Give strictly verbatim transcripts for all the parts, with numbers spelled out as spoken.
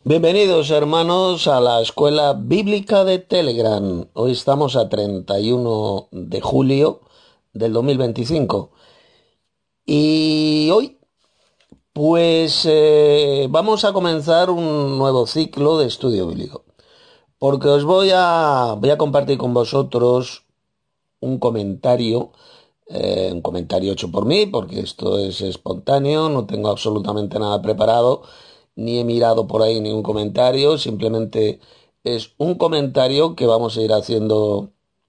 Bienvenidos hermanos a la Escuela Bíblica de Telegram. Hoy estamos a treinta y uno de julio del dos mil veinticinco y hoy pues eh, vamos a comenzar un nuevo ciclo de estudio bíblico porque os voy a, voy a compartir con vosotros un comentario, eh, un comentario hecho por mí porque esto es espontáneo, no tengo absolutamente nada preparado ni he mirado por ahí ningún comentario, simplemente es un comentario que vamos a ir haciendo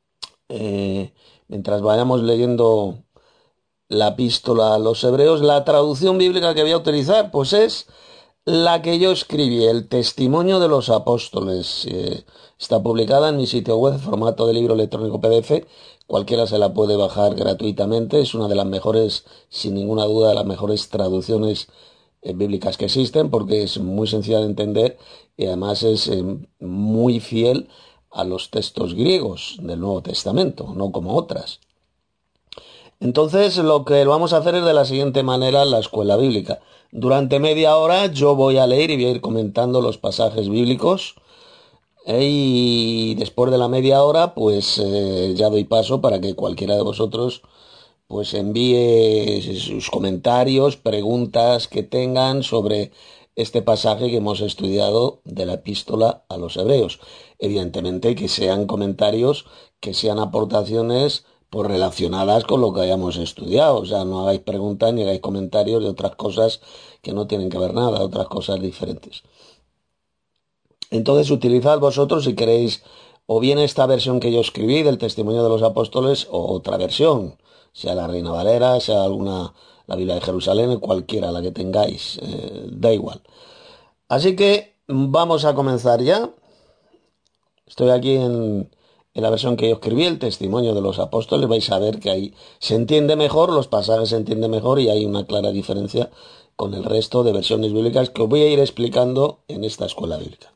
eh, mientras vayamos leyendo la epístola a los hebreos. La traducción bíblica que voy a utilizar pues es la que yo escribí, el Testimonio de los Apóstoles. Eh, está publicada en mi sitio web, formato de libro electrónico P D F. Cualquiera se la puede bajar gratuitamente. Es una de las mejores, sin ninguna duda, de las mejores traducciones eh, bíblicas que existen, porque es muy sencilla de entender y además es eh, muy fiel a los textos griegos del Nuevo Testamento, no como otras. Entonces, lo que vamos a hacer es de la siguiente manera en la escuela bíblica. Durante media hora yo voy a leer y voy a ir comentando los pasajes bíblicos. eh, Y después de la media hora, pues eh, ya doy paso para que cualquiera de vosotros pues envíe sus comentarios, preguntas que tengan sobre este pasaje que hemos estudiado de la epístola a los hebreos. Evidentemente que sean comentarios, que sean aportaciones pues relacionadas con lo que hayamos estudiado. O sea, no hagáis preguntas ni hagáis comentarios de otras cosas que no tienen que ver nada, otras cosas diferentes. Entonces utilizad vosotros si queréis o bien esta versión que yo escribí del Testimonio de los Apóstoles o otra versión, sea la Reina Valera, sea alguna, la Biblia de Jerusalén, cualquiera, la que tengáis, eh, da igual. Así que vamos a comenzar ya. Estoy aquí en, en la versión que yo escribí, el Testimonio de los Apóstoles. Vais a ver que ahí se entiende mejor, los pasajes se entienden mejor y hay una clara diferencia con el resto de versiones bíblicas que os voy a ir explicando en esta escuela bíblica.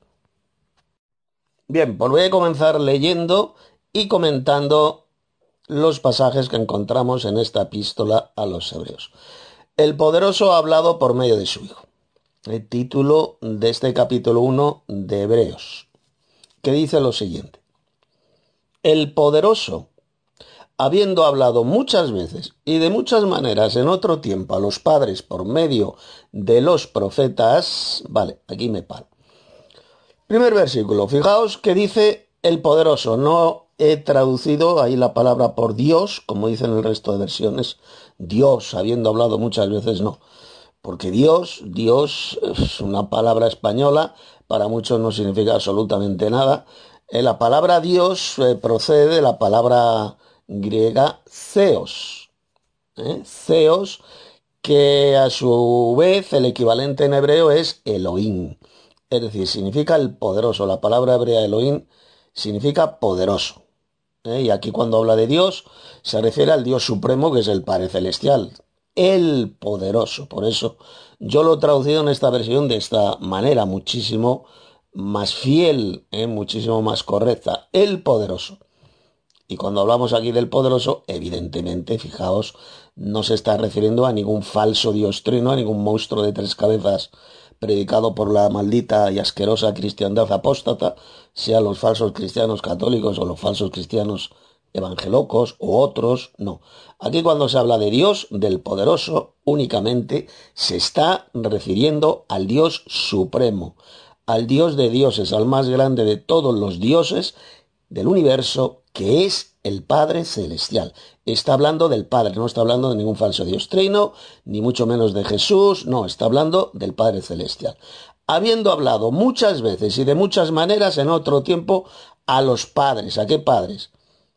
Bien, pues voy a comenzar leyendo y comentando los pasajes que encontramos en esta epístola a los hebreos. El poderoso ha hablado por medio de su Hijo. El título de este capítulo uno de Hebreos, que dice lo siguiente. El poderoso, habiendo hablado muchas veces y de muchas maneras en otro tiempo a los padres por medio de los profetas. Vale, aquí me paro. Primer versículo, fijaos que dice el poderoso. No he traducido ahí la palabra por Dios, como dicen el resto de versiones. Dios, habiendo hablado muchas veces, no. Porque Dios, Dios es una palabra española, para muchos no significa absolutamente nada. Eh, la palabra Dios eh, procede de la palabra griega Theos. ¿eh? Theos, que a su vez el equivalente en hebreo es Elohim. Es decir, significa el poderoso. La palabra hebrea Elohim significa poderoso. ¿eh? Y aquí cuando habla de Dios, se refiere al Dios supremo, que es el Padre Celestial. El poderoso. Por eso yo lo he traducido en esta versión de esta manera, muchísimo más fiel, ¿eh? muchísimo más correcta. El poderoso. Y cuando hablamos aquí del poderoso, evidentemente, fijaos, no se está refiriendo a ningún falso dios trino, a ningún monstruo de tres cabezas predicado por la maldita y asquerosa cristiandad apóstata, sean los falsos cristianos católicos o los falsos cristianos evangelocos o otros, no. Aquí cuando se habla de Dios, del poderoso, únicamente se está refiriendo al Dios supremo, al Dios de dioses, al más grande de todos los dioses del universo, que es el Padre Celestial. Está hablando del Padre, no está hablando de ningún falso Dios trino, ni mucho menos de Jesús, no, está hablando del Padre Celestial. Habiendo hablado muchas veces y de muchas maneras en otro tiempo a los padres. ¿A qué padres?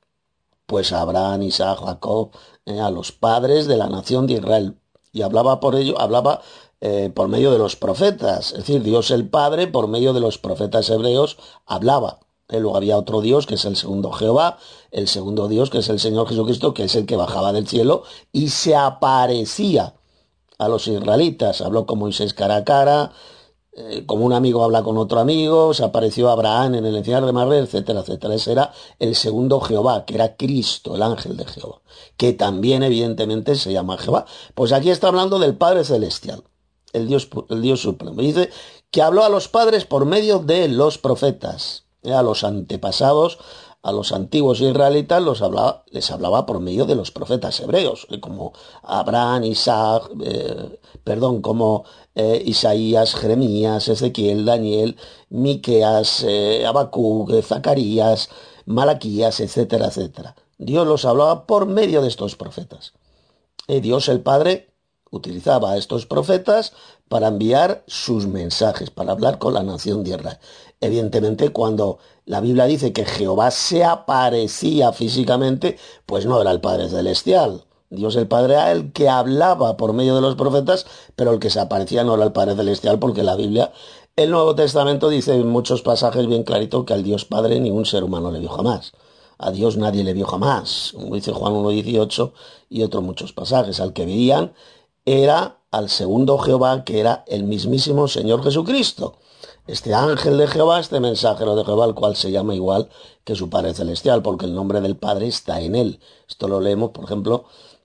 Pues a Abraham, Isaac, Jacob, eh, a los padres de la nación de Israel. Y hablaba por ello, hablaba eh, por medio de los profetas. Es decir, Dios el Padre, por medio de los profetas hebreos, hablaba. Luego había otro Dios, que es el segundo Jehová, el segundo Dios, que es el Señor Jesucristo, que es el que bajaba del cielo y se aparecía a los israelitas. Habló con Moisés cara a cara, eh, como un amigo habla con otro amigo, se apareció a Abraham en el encinar de Mamre, etcétera, etcétera. Ese era el segundo Jehová, que era Cristo, el ángel de Jehová, que también evidentemente se llama Jehová. Pues aquí está hablando del Padre Celestial, el Dios, el Dios Supremo. Y dice que habló a los padres por medio de los profetas, eh, a los antepasados, a los antiguos israelitas los hablaba, les hablaba por medio de los profetas hebreos, eh, como Abraham, Isaac, eh, perdón, como eh, Isaías, Jeremías, Ezequiel, Daniel, Miqueas, eh, Habacuc, eh, Zacarías, Malaquías, etcétera, etcétera. Dios los hablaba por medio de estos profetas. Eh, Dios el Padre utilizaba a estos profetas para enviar sus mensajes, para hablar con la nación de Israel. Evidentemente, cuando la Biblia dice que Jehová se aparecía físicamente, pues no era el Padre Celestial. Dios el Padre era el que hablaba por medio de los profetas, pero el que se aparecía no era el Padre Celestial, porque la Biblia, el Nuevo Testamento, dice en muchos pasajes bien clarito que al Dios Padre ningún ser humano le vio jamás. A Dios nadie le vio jamás, como dice Juan uno dieciocho y otros muchos pasajes. Al que veían era al segundo Jehová, que era el mismísimo Señor Jesucristo. Este ángel de Jehová, este mensajero de Jehová, el cual se llama igual que su Padre Celestial, porque el nombre del Padre está en él. Esto lo leemos, por ejemplo,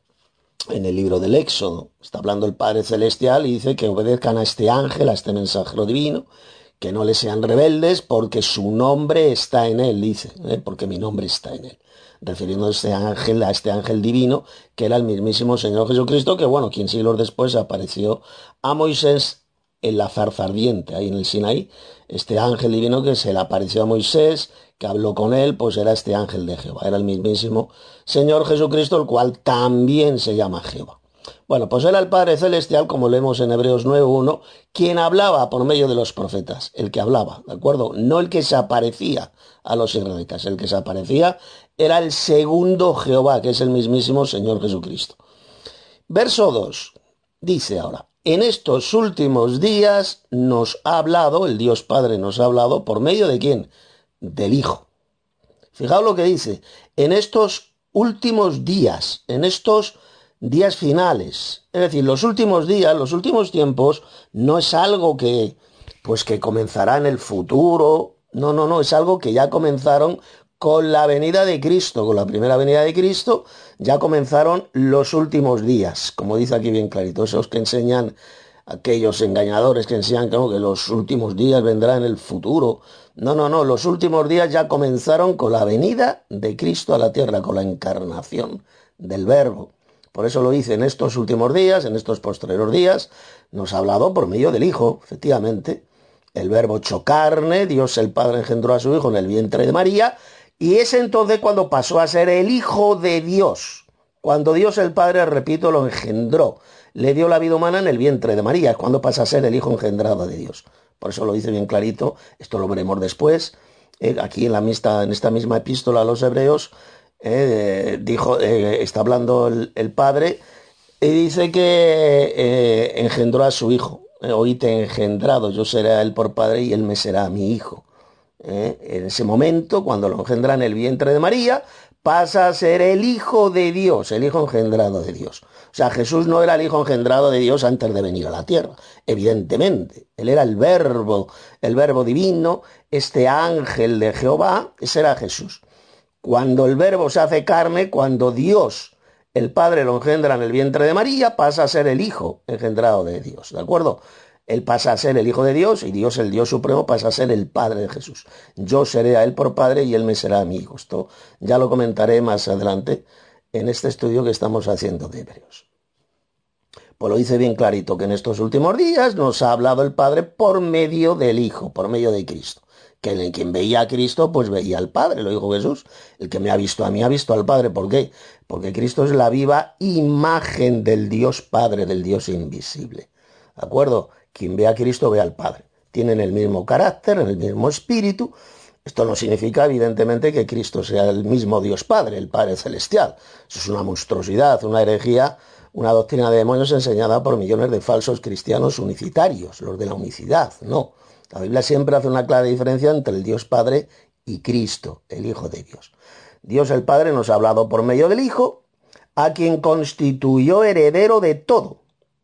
en el libro del Éxodo. Está hablando el Padre Celestial y dice que obedezcan a este ángel, a este mensajero divino, que no le sean rebeldes, porque su nombre está en él, dice, ¿eh? Porque mi nombre está en él. Refiriendo a este ángel, a este ángel divino, que era el mismísimo Señor Jesucristo, que bueno, quien siglos después apareció a Moisés en la zarza ardiente, ahí en el Sinaí. Este ángel divino que se le apareció a Moisés, que habló con él, pues era este ángel de Jehová, era el mismísimo Señor Jesucristo, el cual también se llama Jehová. Bueno, pues era el Padre Celestial, como leemos en Hebreos nueve uno, quien hablaba por medio de los profetas, el que hablaba, ¿de acuerdo? No el que se aparecía a los israelitas, el que se aparecía era el segundo Jehová, que es el mismísimo Señor Jesucristo. Verso dos, dice ahora, en estos últimos días nos ha hablado, el Dios Padre nos ha hablado, ¿por medio de quién? Del Hijo. Fijaos lo que dice, en estos últimos días, en estos días finales, es decir, los últimos días, los últimos tiempos, no es algo que, pues que comenzará en el futuro, no, no, no, es algo que ya comenzaron con la venida de Cristo, con la primera venida de Cristo, ya comenzaron los últimos días, como dice aquí bien clarito, esos que enseñan, aquellos engañadores que enseñan que, no, que los últimos días vendrán en el futuro. No, no, no, los últimos días ya comenzaron con la venida de Cristo a la tierra, con la encarnación del Verbo. Por eso lo dice, en estos últimos días, en estos posteriores días, nos ha hablado por medio del Hijo, efectivamente. El Verbo echó carne, Dios el Padre engendró a su Hijo en el vientre de María, y es entonces cuando pasó a ser el Hijo de Dios. Cuando Dios el Padre, repito, lo engendró, le dio la vida humana en el vientre de María, es cuando pasa a ser el Hijo engendrado de Dios. Por eso lo dice bien clarito, esto lo veremos después, eh, aquí en, la mista, en esta misma epístola a los Hebreos, eh, dijo, eh, está hablando el, el Padre, y dice que eh, engendró a su Hijo. Eh, hoy te he engendrado, yo seré a él por Padre y él me será mi Hijo. Eh, en ese momento, cuando lo engendra en el vientre de María, pasa a ser el Hijo de Dios, el Hijo engendrado de Dios. O sea, Jesús no era el Hijo engendrado de Dios antes de venir a la tierra, evidentemente. Él era el Verbo, el Verbo divino, este ángel de Jehová, ese era Jesús. Cuando el Verbo se hace carne, cuando Dios, el Padre, lo engendra en el vientre de María, pasa a ser el Hijo engendrado de Dios, ¿de acuerdo? Él pasa a ser el Hijo de Dios y Dios, el Dios Supremo, pasa a ser el Padre de Jesús. Yo seré a él por Padre y él me será a mi Hijo. Esto ya lo comentaré más adelante en este estudio que estamos haciendo de Hebreos. Pues lo dice bien clarito, que en estos últimos días nos ha hablado el Padre por medio del Hijo, por medio de Cristo. Que quien veía a Cristo, pues veía al Padre, lo dijo Jesús. El que me ha visto a mí ha visto al Padre. ¿Por qué? Porque Cristo es la viva imagen del Dios Padre, del Dios invisible. ¿De acuerdo? Quien ve a Cristo ve al Padre. Tienen el mismo carácter, el mismo espíritu. Esto no significa, evidentemente, que Cristo sea el mismo Dios Padre, el Padre Celestial. Eso es una monstruosidad, una herejía, una doctrina de demonios enseñada por millones de falsos cristianos unicitarios, los de la unicidad. No. La Biblia siempre hace una clara diferencia entre el Dios Padre y Cristo, el Hijo de Dios. Dios el Padre nos ha hablado por medio del Hijo, a quien constituyó heredero de todo.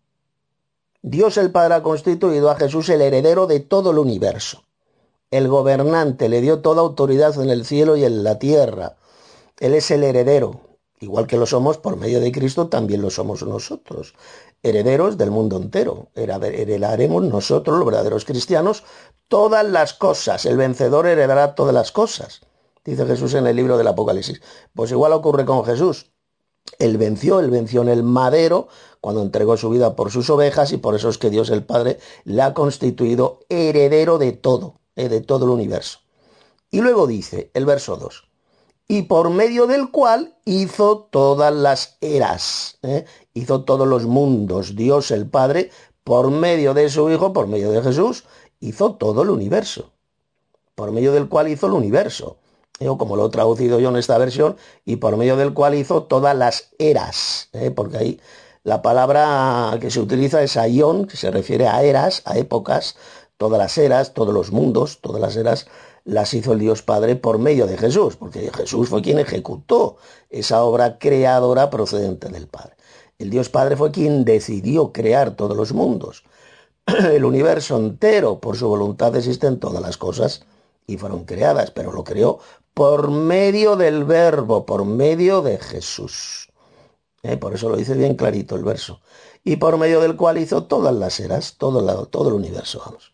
Dios el Padre ha constituido a Jesús el heredero de todo el universo. El gobernante le dio toda autoridad en el cielo y en la tierra. Él es el heredero. Igual que lo somos por medio de Cristo, también lo somos nosotros, herederos del mundo entero. Heredaremos nosotros, los verdaderos cristianos, todas las cosas. El vencedor heredará todas las cosas, dice Jesús en el libro del Apocalipsis. Pues igual ocurre con Jesús. Él venció, él venció en el madero cuando entregó su vida por sus ovejas, y por eso es que Dios el Padre le ha constituido heredero de todo, eh, de todo el universo. Y luego dice el verso dos, y por medio del cual hizo todas las eras, ¿eh? hizo todos los mundos. Dios el Padre, por medio de su Hijo, por medio de Jesús, hizo todo el universo, por medio del cual hizo el universo. O como lo he traducido yo en esta versión, y por medio del cual hizo todas las eras, ¿eh? porque ahí la palabra que se utiliza es aión, que se refiere a eras, a épocas, todas las eras, todos los mundos, todas las eras las hizo el Dios Padre por medio de Jesús, porque Jesús fue quien ejecutó esa obra creadora procedente del Padre. El Dios Padre fue quien decidió crear todos los mundos. El universo entero, por su voluntad, existen todas las cosas y fueron creadas, pero lo creó por medio del Verbo, por medio de Jesús. ¿Eh? Por eso lo dice bien clarito el verso. Y por medio del cual hizo todas las eras, todo, la, todo el universo, vamos.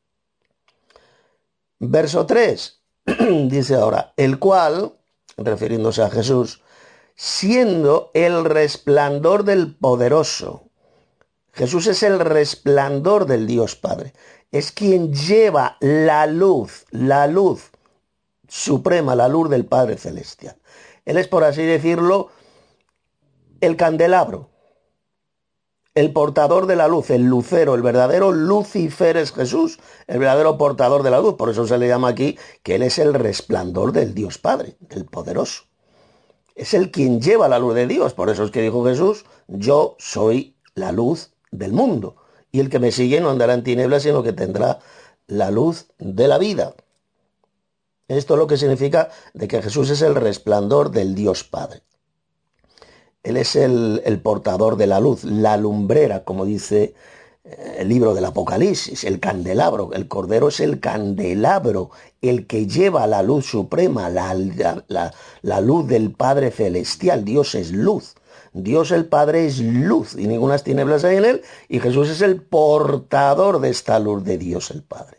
Verso tres, dice ahora, el cual, refiriéndose a Jesús, siendo el resplandor del poderoso. Jesús es el resplandor del Dios Padre. Es quien lleva la luz, la luz suprema, la luz del Padre Celestial. Él es, por así decirlo, el candelabro, el portador de la luz, el lucero, el verdadero Lucifer es Jesús, el verdadero portador de la luz. Por eso se le llama aquí que Él es el resplandor del Dios Padre, del poderoso. Es el quien lleva la luz de Dios. Por eso es que dijo Jesús, yo soy la luz del mundo. Y el que me sigue no andará en tinieblas, sino que tendrá la luz de la vida. Esto es lo que significa de que Jesús es el resplandor del Dios Padre. Él es el, el portador de la luz, la lumbrera, como dice el libro del Apocalipsis, el candelabro. El Cordero es el candelabro, el que lleva la luz suprema, la, la, la, la luz del Padre Celestial. Dios es luz. Dios el Padre es luz y ninguna tinieblas hay en él. Y Jesús es el portador de esta luz de Dios el Padre.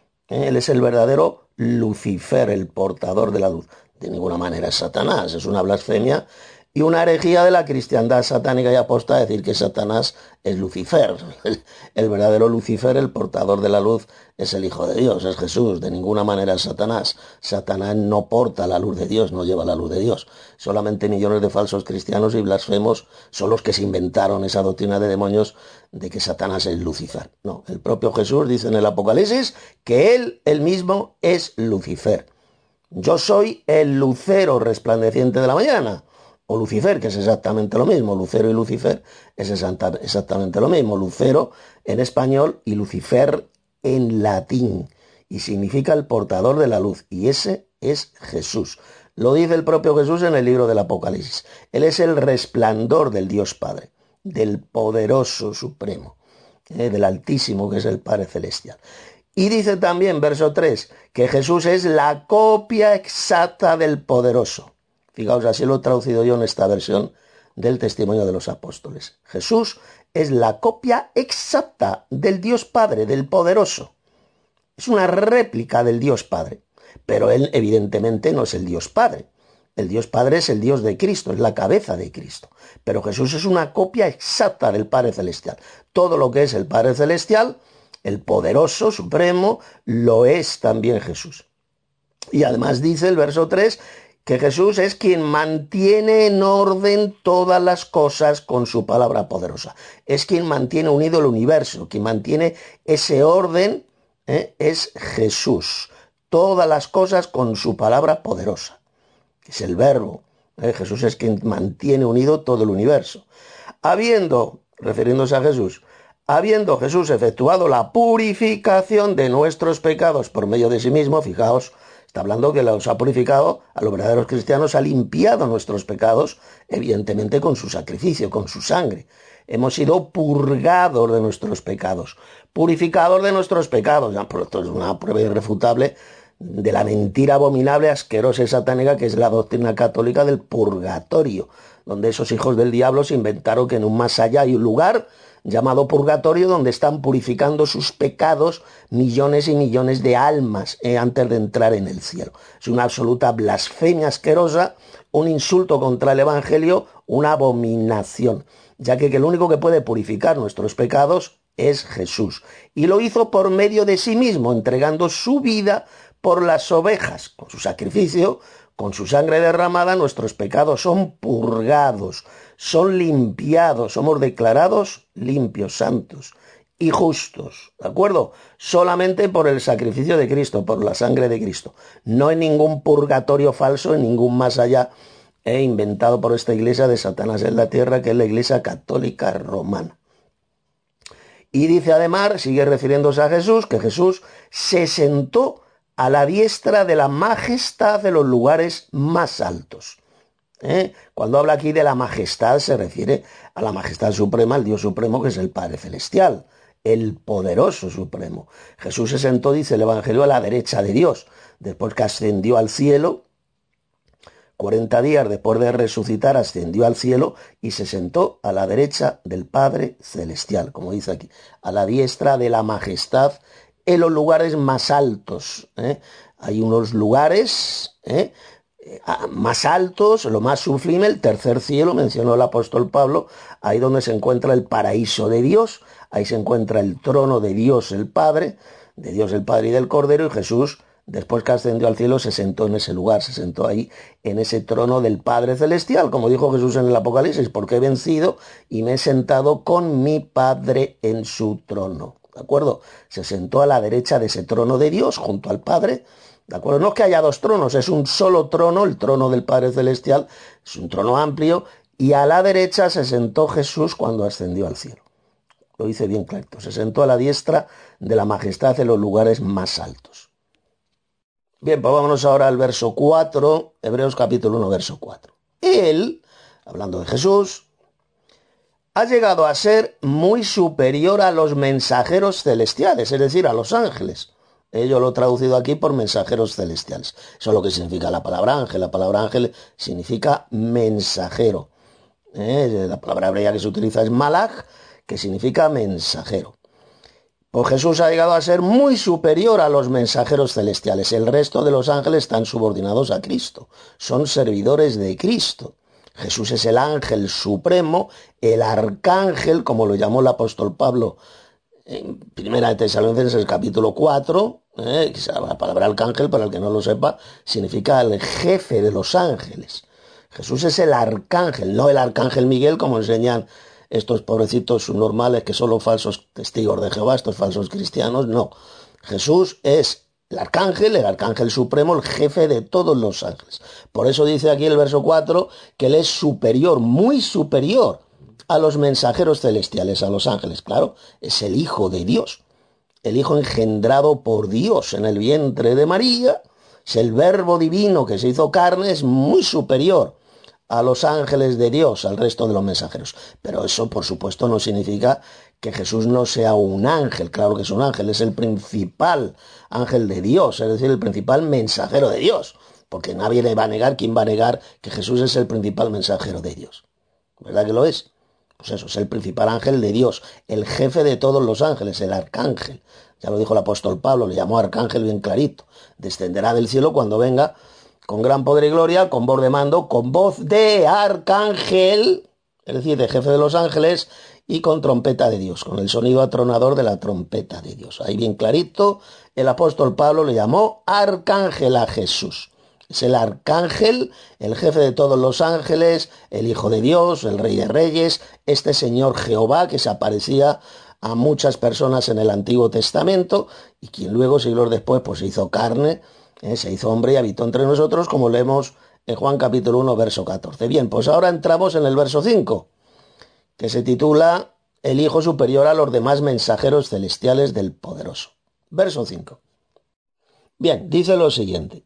Él es el verdadero Lucifer, el portador de la luz. De ninguna manera es Satanás, es una blasfemia y una herejía de la cristiandad satánica y aposta decir que Satanás es Lucifer. El, el verdadero Lucifer, el portador de la luz, es el Hijo de Dios, es Jesús. De ninguna manera es Satanás. Satanás no porta la luz de Dios, no lleva la luz de Dios. Solamente millones de falsos cristianos y blasfemos son los que se inventaron esa doctrina de demonios de que Satanás es Lucifer. No, el propio Jesús dice en el Apocalipsis que él, él mismo, es Lucifer. Yo soy el lucero resplandeciente de la mañana. O Lucifer, que es exactamente lo mismo. Lucero y Lucifer es exactamente lo mismo. Lucero en español y Lucifer en latín. Y significa el portador de la luz. Y ese es Jesús. Lo dice el propio Jesús en el libro del Apocalipsis. Él es el resplandor del Dios Padre, del poderoso supremo, eh, del Altísimo, que es el Padre Celestial. Y dice también, verso tres, que Jesús es la copia exacta del poderoso. Fijaos, así lo he traducido yo en esta versión del Testimonio de los Apóstoles. Jesús es la copia exacta del Dios Padre, del poderoso. Es una réplica del Dios Padre. Pero él evidentemente no es el Dios Padre. El Dios Padre es el Dios de Cristo, es la cabeza de Cristo. Pero Jesús es una copia exacta del Padre Celestial. Todo lo que es el Padre Celestial, el poderoso, supremo, lo es también Jesús. Y además dice el verso tres, que Jesús es quien mantiene en orden todas las cosas con su palabra poderosa. Es quien mantiene unido el universo, quien mantiene ese orden, ¿eh? Es Jesús. Todas las cosas con su palabra poderosa, que es el verbo. ¿eh? Jesús es quien mantiene unido todo el universo. Habiendo, refiriéndose a Jesús, habiendo Jesús efectuado la purificación de nuestros pecados por medio de sí mismo, fijaos, está hablando que los ha purificado, a los verdaderos cristianos ha limpiado nuestros pecados, evidentemente con su sacrificio, con su sangre. Hemos sido purgados de nuestros pecados, purificados de nuestros pecados. Ya, esto es una prueba irrefutable de la mentira abominable, asquerosa y satánica que es la doctrina católica del purgatorio, donde esos hijos del diablo se inventaron que en un más allá hay un lugar llamado purgatorio donde están purificando sus pecados millones y millones de almas eh, antes de entrar en el cielo. Es una absoluta blasfemia asquerosa, un insulto contra el Evangelio, una abominación, ya que, que el único que puede purificar nuestros pecados es Jesús. Y lo hizo por medio de sí mismo, entregando su vida por las ovejas. Con su sacrificio, con su sangre derramada, nuestros pecados son purgados, son limpiados, somos declarados limpios, santos y justos, ¿de acuerdo? Solamente por el sacrificio de Cristo, por la sangre de Cristo. No en ningún purgatorio falso, en ningún más allá eh, inventado por esta iglesia de Satanás en la tierra, que es la iglesia católica romana. Y dice además, sigue refiriéndose a Jesús, que Jesús se sentó a la diestra de la majestad de los lugares más altos. ¿Eh? Cuando habla aquí de la majestad se refiere a la majestad suprema, el Dios supremo, que es el Padre Celestial, el poderoso supremo. Jesús se sentó, dice el Evangelio, a la derecha de Dios, después que ascendió al cielo. cuarenta días después de resucitar ascendió al cielo y se sentó a la derecha del Padre Celestial, como dice aquí, a la diestra de la majestad en los lugares más altos. ¿eh? Hay unos lugares ¿eh? más altos, lo más sublime, el tercer cielo, mencionó el apóstol Pablo, ahí donde se encuentra el paraíso de Dios, ahí se encuentra el trono de Dios el Padre, de Dios el Padre y del Cordero, y Jesús, después que ascendió al cielo, se sentó en ese lugar, se sentó ahí en ese trono del Padre Celestial, como dijo Jesús en el Apocalipsis, porque he vencido y me he sentado con mi Padre en su trono, ¿de acuerdo? Se sentó a la derecha de ese trono de Dios, junto al Padre. ¿De acuerdo? No es que haya dos tronos, es un solo trono, el trono del Padre Celestial, es un trono amplio, y a la derecha se sentó Jesús cuando ascendió al cielo. Lo dice bien clarito, se sentó a la diestra de la majestad en los lugares más altos. Bien, pues vámonos ahora al verso cuatro, Hebreos capítulo uno, verso cuatro. Él, hablando de Jesús, ha llegado a ser muy superior a los mensajeros celestiales, es decir, a los ángeles. Yo lo he traducido aquí por mensajeros celestiales. Eso es lo que significa la palabra ángel. La palabra ángel significa mensajero. ¿Eh? La palabra hebrea que se utiliza es malach, que significa mensajero. Pues Jesús ha llegado a ser muy superior a los mensajeros celestiales. El resto de los ángeles están subordinados a Cristo. Son servidores de Cristo. Jesús es el ángel supremo, el arcángel, como lo llamó el apóstol Pablo en Primera de Tesalonicenses capítulo cuatro, eh, la palabra arcángel, para el que no lo sepa, significa el jefe de los ángeles. Jesús es el arcángel, no el arcángel Miguel, como enseñan estos pobrecitos subnormales que son los falsos testigos de Jehová, estos falsos cristianos, no. Jesús es el arcángel, el arcángel supremo, el jefe de todos los ángeles. Por eso dice aquí el verso cuatro que él es superior, muy superior a los mensajeros celestiales, a los ángeles. Claro, es el Hijo de Dios, el Hijo engendrado por Dios en el vientre de María, es el Verbo divino que se hizo carne, es muy superior a los ángeles de Dios, al resto de los mensajeros. Pero eso, por supuesto, no significa que Jesús no sea un ángel. Claro que es un ángel, es el principal ángel de Dios, es decir, el principal mensajero de Dios, porque nadie le va a negar, ¿quién va a negar que Jesús es el principal mensajero de Dios? ¿Verdad que lo es? Pues eso, es el principal ángel de Dios, el jefe de todos los ángeles, el arcángel. Ya lo dijo el apóstol Pablo, le llamó arcángel bien clarito. Descenderá del cielo cuando venga con gran poder y gloria, con voz de mando, con voz de arcángel, es decir, de jefe de los ángeles, y con trompeta de Dios, con el sonido atronador de la trompeta de Dios. Ahí bien clarito, el apóstol Pablo le llamó arcángel a Jesús. Es el arcángel, el jefe de todos los ángeles, el Hijo de Dios, el Rey de Reyes, este Señor Jehová que se aparecía a muchas personas en el Antiguo Testamento y quien luego, siglos después, pues se hizo carne, eh, se hizo hombre y habitó entre nosotros, como leemos en Juan capítulo uno, verso catorce. Bien, pues ahora entramos en el verso cinco, que se titula El Hijo superior a los demás mensajeros celestiales del Poderoso. Verso cinco. Bien, dice lo siguiente.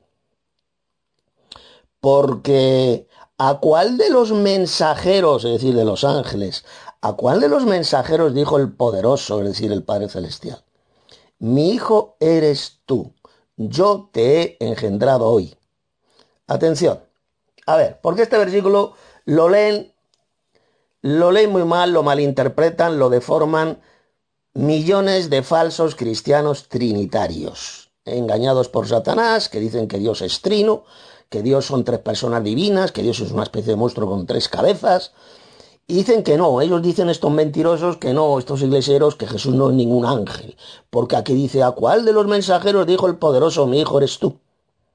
Porque ¿a cuál de los mensajeros, es decir, de los ángeles, a cuál de los mensajeros dijo el poderoso, es decir, el Padre Celestial? Mi hijo eres tú, yo te he engendrado hoy. Atención. A ver, porque este versículo lo leen, lo leen muy mal, lo malinterpretan, lo deforman millones de falsos cristianos trinitarios, engañados por Satanás, que dicen que Dios es trino, que Dios son tres personas divinas, que Dios es una especie de monstruo con tres cabezas. Y dicen que no, ellos dicen estos mentirosos que no, estos iglesieros, que Jesús no es ningún ángel. Porque aquí dice, ¿a cuál de los mensajeros dijo el poderoso, mi hijo eres tú?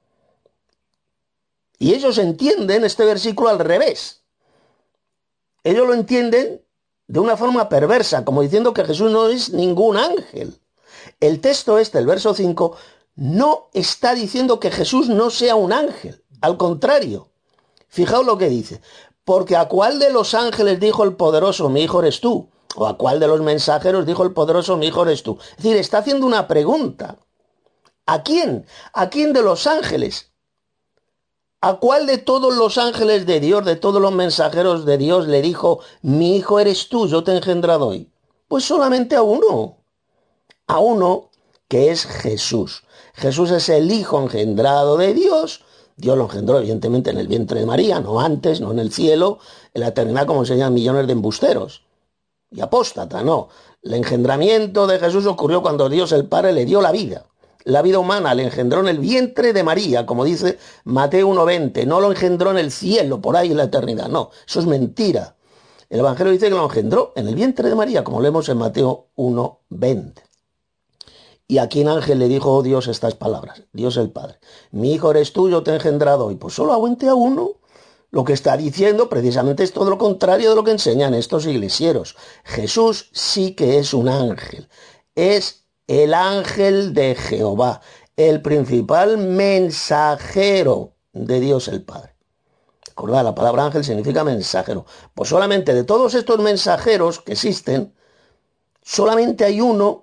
Y ellos entienden este versículo al revés. Ellos lo entienden de una forma perversa, como diciendo que Jesús no es ningún ángel. El texto este, el verso cinco, no está diciendo que Jesús no sea un ángel. Al contrario, fijaos lo que dice. Porque ¿a cuál de los ángeles dijo el poderoso, mi hijo eres tú? ¿O a cuál de los mensajeros dijo el poderoso, mi hijo eres tú? Es decir, está haciendo una pregunta. ¿A quién? ¿A quién de los ángeles? ¿A cuál de todos los ángeles de Dios, de todos los mensajeros de Dios le dijo, mi hijo eres tú, yo te he engendrado hoy? Pues solamente a uno. A uno que es Jesús. Jesús es el hijo engendrado de Dios. Dios lo engendró evidentemente en el vientre de María, no antes, no en el cielo, en la eternidad como enseñan millones de embusteros y apóstatas, no. El engendramiento de Jesús ocurrió cuando Dios el Padre le dio la vida. La vida humana le engendró en el vientre de María, como dice Mateo uno veinte, no lo engendró en el cielo, por ahí en la eternidad, no, eso es mentira. El Evangelio dice que lo engendró en el vientre de María, como leemos en Mateo uno veinte. ¿Y a quién ángel le dijo Dios estas palabras? Dios el Padre. Mi hijo eres tú, yo te he engendrado hoy. Pues solo aguante a uno. Lo que está diciendo precisamente es todo lo contrario de lo que enseñan estos iglesioros. Jesús sí que es un ángel. Es el ángel de Jehová, el principal mensajero de Dios el Padre. Recordad, la palabra ángel significa mensajero. Pues solamente de todos estos mensajeros que existen, solamente hay uno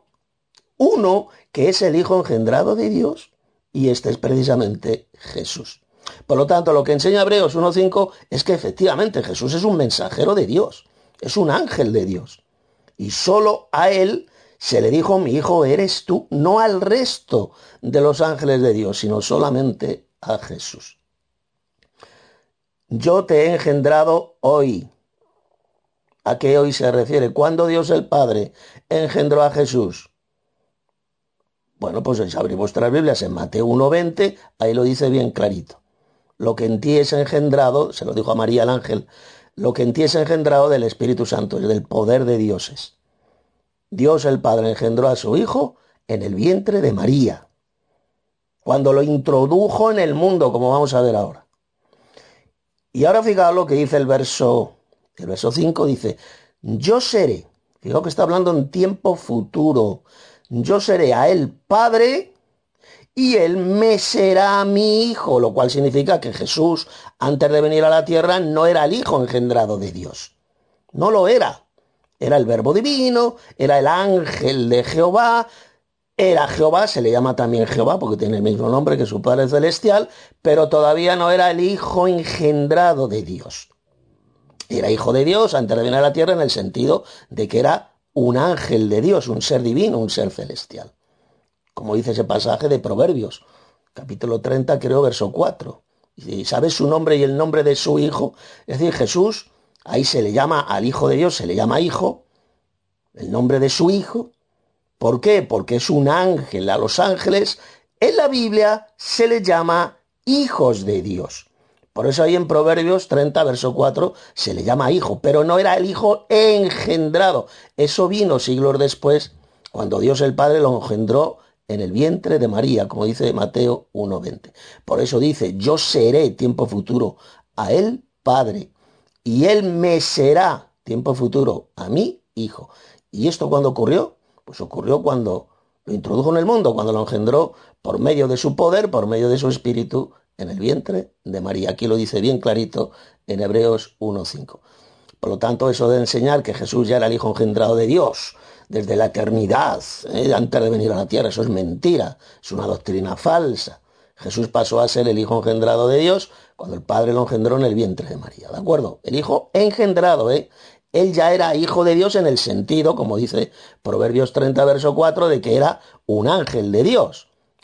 Uno que es el Hijo engendrado de Dios, y este es precisamente Jesús. Por lo tanto, lo que enseña Hebreos uno cinco es que efectivamente Jesús es un mensajero de Dios, es un ángel de Dios. Y solo a él se le dijo, mi hijo eres tú, no al resto de los ángeles de Dios, sino solamente a Jesús. Yo te he engendrado hoy. ¿A qué hoy se refiere? ¿Cuándo Dios el Padre engendró a Jesús? Bueno, pues si abrí vuestras Biblias en Mateo uno veinte, ahí lo dice bien clarito. Lo que en ti es engendrado, se lo dijo a María el ángel, lo que en ti es engendrado del Espíritu Santo, es del poder de dioses. Dios el Padre engendró a su Hijo en el vientre de María, cuando lo introdujo en el mundo, como vamos a ver ahora. Y ahora fijaos lo que dice el verso, el verso cinco, dice, yo seré, fijaos que está hablando en tiempo futuro, yo seré a él padre y él me será mi hijo, lo cual significa que Jesús, antes de venir a la tierra, no era el hijo engendrado de Dios. No lo era. Era el verbo divino, era el ángel de Jehová, era Jehová, se le llama también Jehová porque tiene el mismo nombre que su Padre Celestial, pero todavía no era el hijo engendrado de Dios. Era hijo de Dios antes de venir a la tierra en el sentido de que era un ángel de Dios, un ser divino, un ser celestial. Como dice ese pasaje de Proverbios, capítulo treinta, creo, verso cuatro. Y sabes su nombre y el nombre de su hijo. Es decir, Jesús, ahí se le llama al Hijo de Dios, se le llama hijo, el nombre de su hijo. ¿Por qué? Porque es un ángel. A los ángeles, en la Biblia, se les llama hijos de Dios. Por eso ahí en Proverbios treinta, verso cuatro, se le llama hijo, pero no era el hijo engendrado. Eso vino siglos después, cuando Dios el Padre lo engendró en el vientre de María, como dice Mateo uno veinte. Por eso dice, yo seré, tiempo futuro, a él Padre, y él me será, tiempo futuro, a mí hijo. ¿Y esto cuándo ocurrió? Pues ocurrió cuando lo introdujo en el mundo, cuando lo engendró por medio de su poder, por medio de su espíritu, en el vientre de María. Aquí lo dice bien clarito en Hebreos uno cinco. Por lo tanto, eso de enseñar que Jesús ya era el Hijo engendrado de Dios desde la eternidad, ¿eh? antes de venir a la tierra, eso es mentira, es una doctrina falsa. Jesús pasó a ser el Hijo engendrado de Dios cuando el Padre lo engendró en el vientre de María, ¿de acuerdo? El Hijo engendrado, ¿eh? Él ya era Hijo de Dios en el sentido, como dice Proverbios treinta, verso cuatro, de que era un ángel de Dios.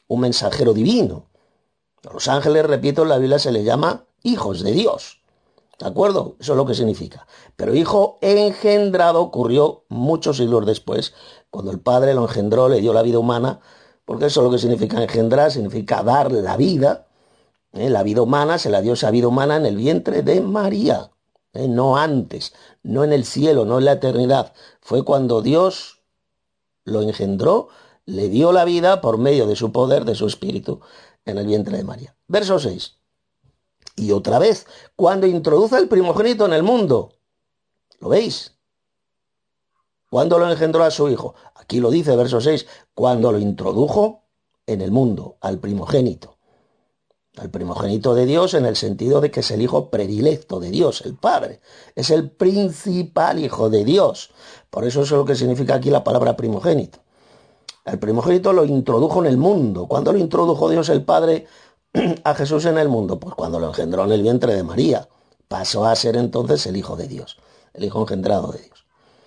un mensajero divino. A los ángeles, repito, en la Biblia se les llama hijos de Dios. ¿De acuerdo? Eso es lo que significa. Pero hijo engendrado ocurrió muchos siglos después, cuando el Padre lo engendró, le dio la vida humana, porque eso es lo que significa engendrar, significa dar la vida. ¿eh? La vida humana se la dio esa vida humana en el vientre de María, ¿eh? no antes, no en el cielo, no en la eternidad. Fue cuando Dios lo engendró, le dio la vida por medio de su poder, de su espíritu, en el vientre de María. Verso seis. Y otra vez, cuando introduce el primogénito en el mundo, ¿lo veis? ¿Cuándo lo engendró a su hijo? Aquí lo dice, verso seis, cuando lo introdujo en el mundo, al primogénito. Al primogénito de Dios en el sentido de que es el hijo predilecto de Dios, el Padre. Es el principal hijo de Dios. Por eso es lo que significa aquí la palabra primogénito. El primogénito lo introdujo en el mundo. ¿Cuándo lo introdujo Dios el Padre a Jesús en el mundo? Pues cuando lo engendró en el vientre de María. Pasó a ser entonces el hijo de Dios, el hijo engendrado de Dios.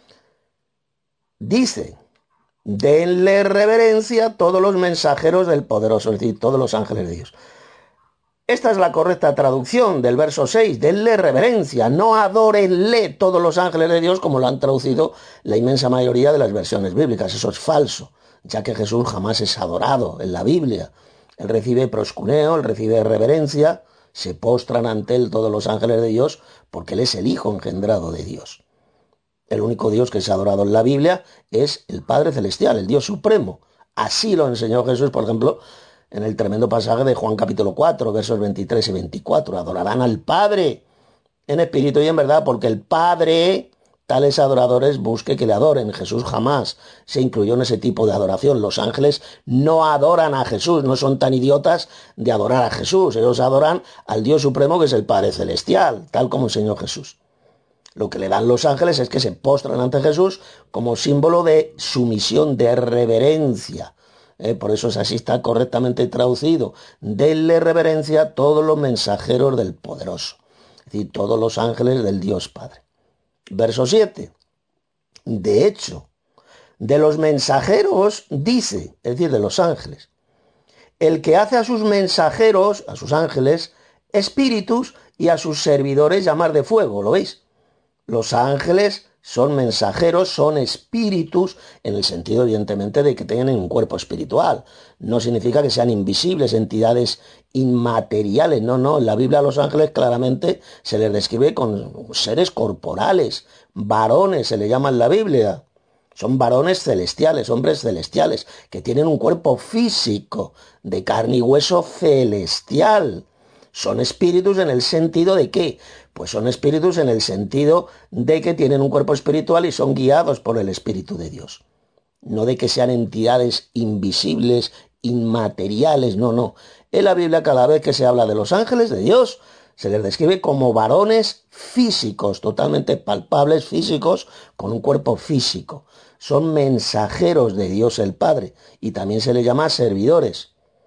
Dice, denle reverencia a todos los mensajeros del poderoso, es decir, todos los ángeles de Dios. Esta es la correcta traducción del verso seis, denle reverencia, no adórenle todos los ángeles de Dios como lo han traducido la inmensa mayoría de las versiones bíblicas. Eso es falso, ya que Jesús jamás es adorado en la Biblia. Él recibe proscuneo, él recibe reverencia, se postran ante él todos los ángeles de Dios porque él es el Hijo engendrado de Dios. El único Dios que es adorado en la Biblia es el Padre Celestial, el Dios Supremo. Así lo enseñó Jesús, por ejemplo, en el tremendo pasaje de Juan capítulo cuatro, versos veintitrés y veinticuatro. Adorarán al Padre en espíritu y en verdad, porque el Padre, tales adoradores, busque que le adoren. Jesús jamás se incluyó en ese tipo de adoración. Los ángeles no adoran a Jesús, no son tan idiotas de adorar a Jesús. Ellos adoran al Dios Supremo, que es el Padre Celestial, tal como enseñó Jesús. Lo que le dan los ángeles es que se postran ante Jesús como símbolo de sumisión, de reverencia. Eh, por eso es así, está correctamente traducido. Denle reverencia a todos los mensajeros del poderoso. Es decir, todos los ángeles del Dios Padre. Verso siete. De hecho, de los mensajeros dice, es decir, de los ángeles, el que hace a sus mensajeros, a sus ángeles, espíritus y a sus servidores llamar de fuego. ¿Lo veis? Los ángeles son mensajeros, son espíritus, en el sentido evidentemente de que tienen un cuerpo espiritual. No significa que sean invisibles, entidades inmateriales. No, no, en la Biblia a los ángeles claramente se les describe con seres corporales, varones se le llama en la Biblia. Son varones celestiales, hombres celestiales, que tienen un cuerpo físico, de carne y hueso celestial. Son espíritus en el sentido de ¿qué? Pues son espíritus en el sentido de que tienen un cuerpo espiritual y son guiados por el Espíritu de Dios. No de que sean entidades invisibles, inmateriales, no, no. En la Biblia cada vez que se habla de los ángeles de Dios, se les describe como varones físicos, totalmente palpables, físicos, con un cuerpo físico. Son mensajeros de Dios el Padre y también se les llama servidores.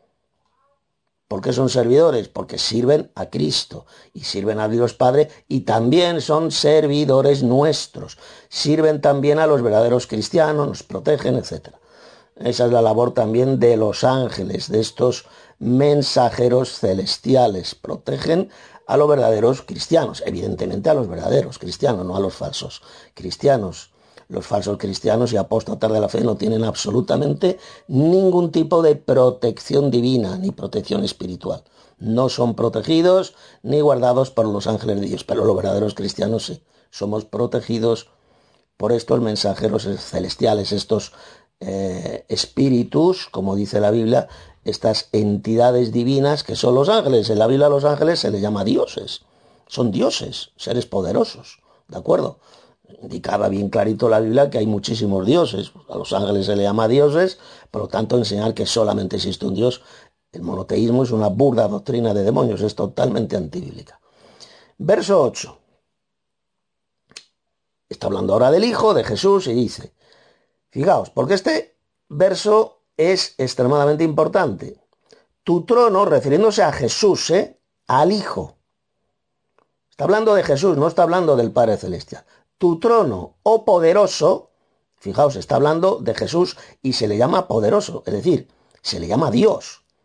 ¿Por qué son servidores? Porque sirven a Cristo y sirven a Dios Padre y también son servidores nuestros. Sirven también a los verdaderos cristianos, nos protegen, etcétera. Esa es la labor también de los ángeles, de estos mensajeros celestiales. Protegen a los verdaderos cristianos, evidentemente a los verdaderos cristianos, no a los falsos cristianos. Los falsos cristianos y apóstatas de la fe no tienen absolutamente ningún tipo de protección divina ni protección espiritual. No son protegidos ni guardados por los ángeles de Dios, pero los verdaderos cristianos sí. Somos protegidos por estos mensajeros celestiales, estos eh, espíritus, como dice la Biblia, estas entidades divinas que son los ángeles. En la Biblia a los ángeles se les llama dioses. Son dioses, seres poderosos, ¿de acuerdo? Indicaba bien clarito la Biblia que hay muchísimos dioses. A los ángeles se le llama dioses, por lo tanto enseñar que solamente existe un Dios, el monoteísmo es una burda doctrina de demonios, es totalmente antibíblica. Verso ocho. Está hablando ahora del Hijo, de Jesús, y dice, fijaos, porque este verso es extremadamente importante. Tu trono, refiriéndose a Jesús, ¿eh? Al Hijo. Está hablando de Jesús, no está hablando del Padre Celestial. Tu trono, oh poderoso, fijaos, está hablando de Jesús y se le llama poderoso, es decir, se le llama Dios.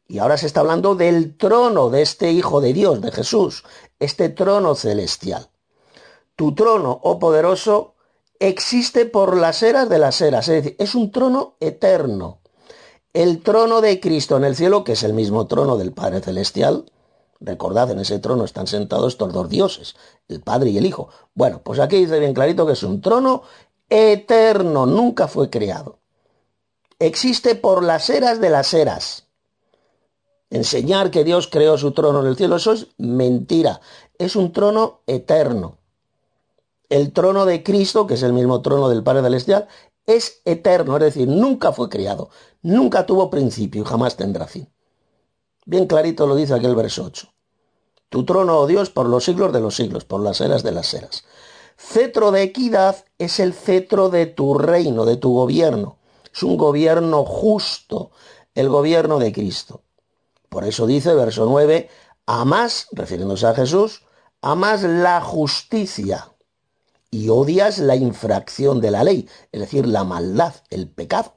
Y ahora se está hablando del trono de este Hijo de Dios, de Jesús, este trono celestial. Tu trono, oh poderoso, existe por las eras de las eras, es decir, es un trono eterno. El trono de Cristo en el cielo, que es el mismo trono del Padre Celestial. Recordad, en ese trono están sentados estos dos dioses, el Padre y el Hijo. Bueno, pues aquí dice bien clarito que es un trono eterno, nunca fue creado. Existe por las eras de las eras. Enseñar que Dios creó su trono en el cielo, eso es mentira. Es un trono eterno. El trono de Cristo, que es el mismo trono del Padre Celestial, es eterno, es decir, nunca fue creado, nunca tuvo principio y jamás tendrá fin. Bien clarito lo dice aquel verso ocho. Tu trono, oh Dios, por los siglos de los siglos, por las eras de las eras. Cetro de equidad es el cetro de tu reino, de tu gobierno. Es un gobierno justo, el gobierno de Cristo. Por eso dice, verso nueve, amas, refiriéndose a Jesús, amas la justicia y odias la infracción de la ley, es decir, la maldad, el pecado.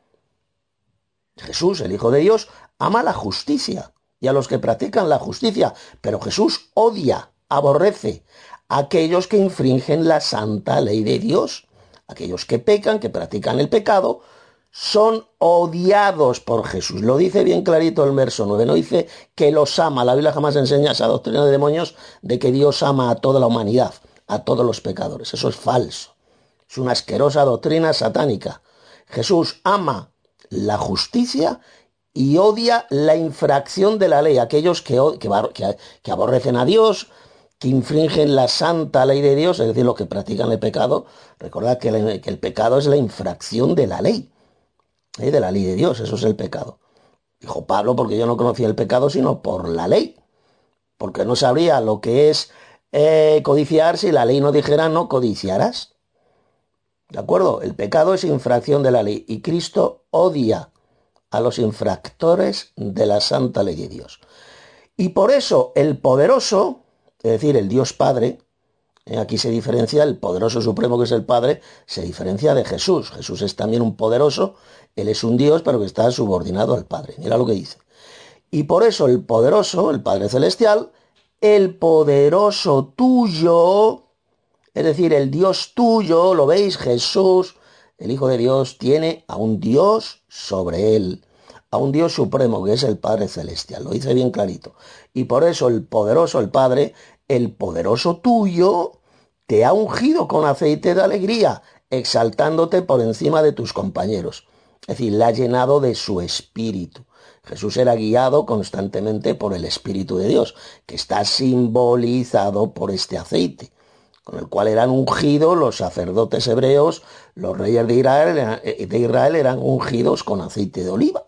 Jesús, el Hijo de Dios, ama la justicia y a los que practican la justicia, pero Jesús odia, aborrece a aquellos que infringen la santa ley de Dios. Aquellos que pecan, que practican el pecado, son odiados por Jesús. Lo dice bien clarito el verso nueve, no dice que los ama. La Biblia jamás enseña esa doctrina de demonios de que Dios ama a toda la humanidad, a todos los pecadores. Eso es falso. Es una asquerosa doctrina satánica. Jesús ama la justicia y odia la infracción de la ley. Aquellos que, que, que, que aborrecen a Dios, que infringen la santa ley de Dios, es decir, los que practican el pecado. Recordad que el, que el pecado es la infracción de la ley, ¿eh? de la ley de Dios, eso es el pecado. Dijo Pablo, porque yo no conocía el pecado sino por la ley, porque no sabría lo que es eh, codiciar si la ley no dijera no codiciarás. ¿De acuerdo? El pecado es infracción de la ley y Cristo odia a los infractores de la santa ley de Dios. Y por eso el poderoso, es decir, el Dios Padre, eh, aquí se diferencia, el poderoso supremo que es el Padre, se diferencia de Jesús. Jesús es también un poderoso, él es un Dios, pero que está subordinado al Padre. Mira lo que dice. Y por eso el poderoso, el Padre Celestial, el poderoso tuyo, es decir, el Dios tuyo, ¿lo veis? Jesús, el Hijo de Dios, tiene a un Dios sobre él, a un Dios supremo que es el Padre Celestial. Lo dice bien clarito. Y por eso el poderoso, el Padre, el poderoso tuyo, te ha ungido con aceite de alegría, exaltándote por encima de tus compañeros. Es decir, la ha llenado de su espíritu. Jesús era guiado constantemente por el Espíritu de Dios, que está simbolizado por este aceite, con el cual eran ungidos los sacerdotes hebreos, los reyes de Israel, de Israel eran ungidos con aceite de oliva.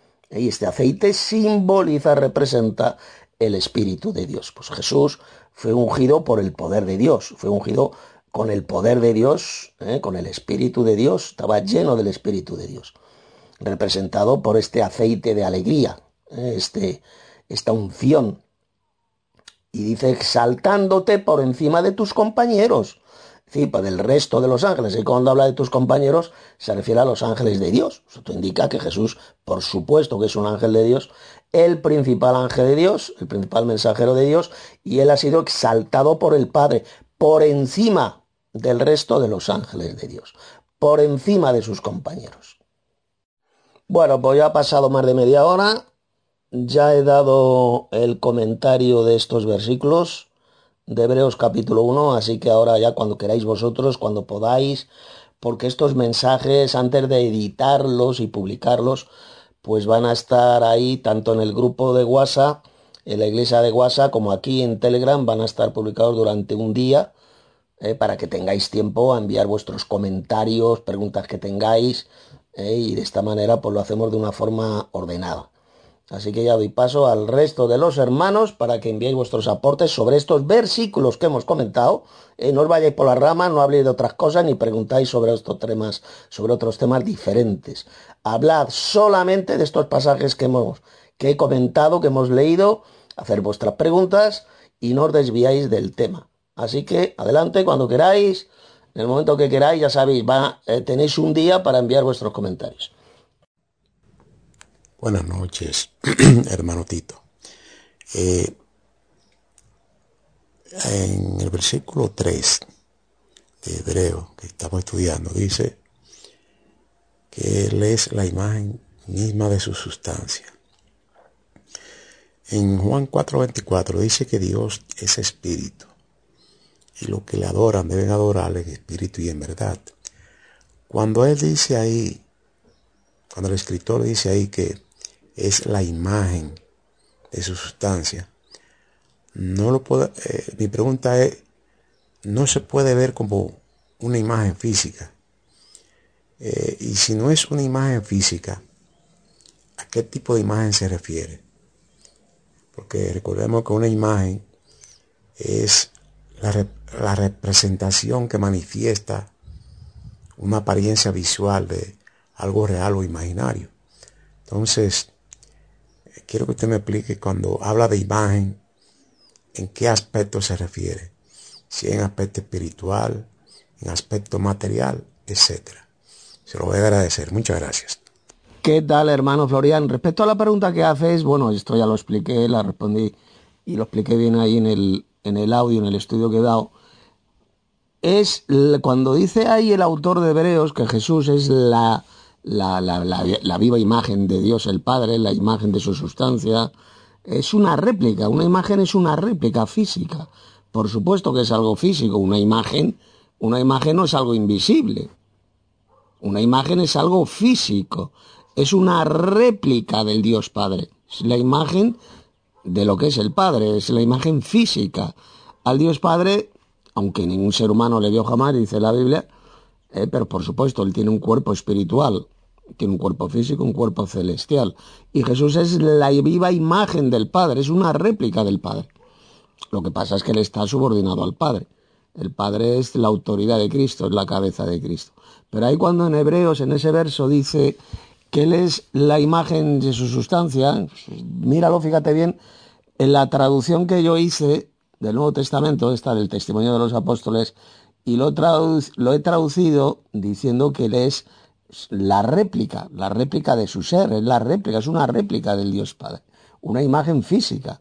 Y este aceite simboliza, representa el Espíritu de Dios. Pues Jesús fue ungido por el poder de Dios, fue ungido con el poder de Dios, ¿eh? con el Espíritu de Dios, estaba lleno del Espíritu de Dios, representado por este aceite de alegría, ¿eh? este, esta unción. Y dice, exaltándote por encima de tus compañeros, es decir, del resto de los ángeles. Y cuando habla de tus compañeros, se refiere a los ángeles de Dios. Esto indica que Jesús, por supuesto que es un ángel de Dios, el principal ángel de Dios, el principal mensajero de Dios, y él ha sido exaltado por el Padre, por encima del resto de los ángeles de Dios, por encima de sus compañeros. Bueno, pues ya ha pasado más de media hora. Ya he dado el comentario de estos versículos de Hebreos capítulo uno, así que ahora ya cuando queráis vosotros, cuando podáis, porque estos mensajes antes de editarlos y publicarlos, pues van a estar ahí tanto en el grupo de WhatsApp, en la iglesia de WhatsApp, como aquí en Telegram, van a estar publicados durante un día, eh, para que tengáis tiempo a enviar vuestros comentarios, preguntas que tengáis, eh, y de esta manera pues lo hacemos de una forma ordenada. Así que ya doy paso al resto de los hermanos para que enviéis vuestros aportes sobre estos versículos que hemos comentado. Eh, no os vayáis por las ramas, no habléis de otras cosas ni preguntáis sobre estos temas, sobre otros temas diferentes. Hablad solamente de estos pasajes que hemos, que he comentado, que hemos leído, hacer vuestras preguntas y no os desviáis del tema. Así que adelante cuando queráis, en el momento que queráis, ya sabéis, va, eh, tenéis un día para enviar vuestros comentarios. Buenas noches, hermano Tito. Eh, en el versículo tres de Hebreo que estamos estudiando, dice que Él es la imagen misma de su sustancia. En Juan cuatro veinticuatro dice que Dios es espíritu y los que le adoran deben adorarle en espíritu y en verdad. Cuando Él dice ahí, cuando el escritor dice ahí que es la imagen de su sustancia, no lo puedo, eh, mi pregunta es, no se puede ver como una imagen física. Eh, y si no es una imagen física, ¿a qué tipo de imagen se refiere? Porque recordemos que una imagen es la, rep- la representación que manifiesta una apariencia visual de algo real o imaginario. Entonces, eh, quiero que usted me explique cuando habla de imagen, en qué aspecto se refiere. Si en aspecto espiritual, en aspecto material, etcétera. Se lo voy a agradecer. Muchas gracias. ¿Qué tal, hermano Florian? Respecto a la pregunta que haces, bueno, esto ya lo expliqué, la respondí y lo expliqué bien ahí en el, en el audio, en el estudio que he dado. Es l- cuando dice ahí el autor de Hebreos que Jesús es la, la, la, la, la viva imagen de Dios el Padre, la imagen de su sustancia, es una réplica, una imagen es una réplica física. Por supuesto que es algo físico, una imagen, una imagen no es algo invisible. Una imagen es algo físico, es una réplica del Dios Padre. Es la imagen de lo que es el Padre, es la imagen física. Al Dios Padre, aunque ningún ser humano le vio jamás, dice la Biblia, eh, pero por supuesto, él tiene un cuerpo espiritual, tiene un cuerpo físico, un cuerpo celestial. Y Jesús es la viva imagen del Padre, es una réplica del Padre. Lo que pasa es que él está subordinado al Padre. El Padre es la autoridad de Cristo, es la cabeza de Cristo. Pero ahí cuando en Hebreos, en ese verso, dice que Él es la imagen de su sustancia, míralo, fíjate bien, en la traducción que yo hice del Nuevo Testamento, esta del Testimonio de los Apóstoles, y lo, tradu- lo he traducido diciendo que Él es la réplica, la réplica de su ser, es la réplica, es una réplica del Dios Padre, una imagen física.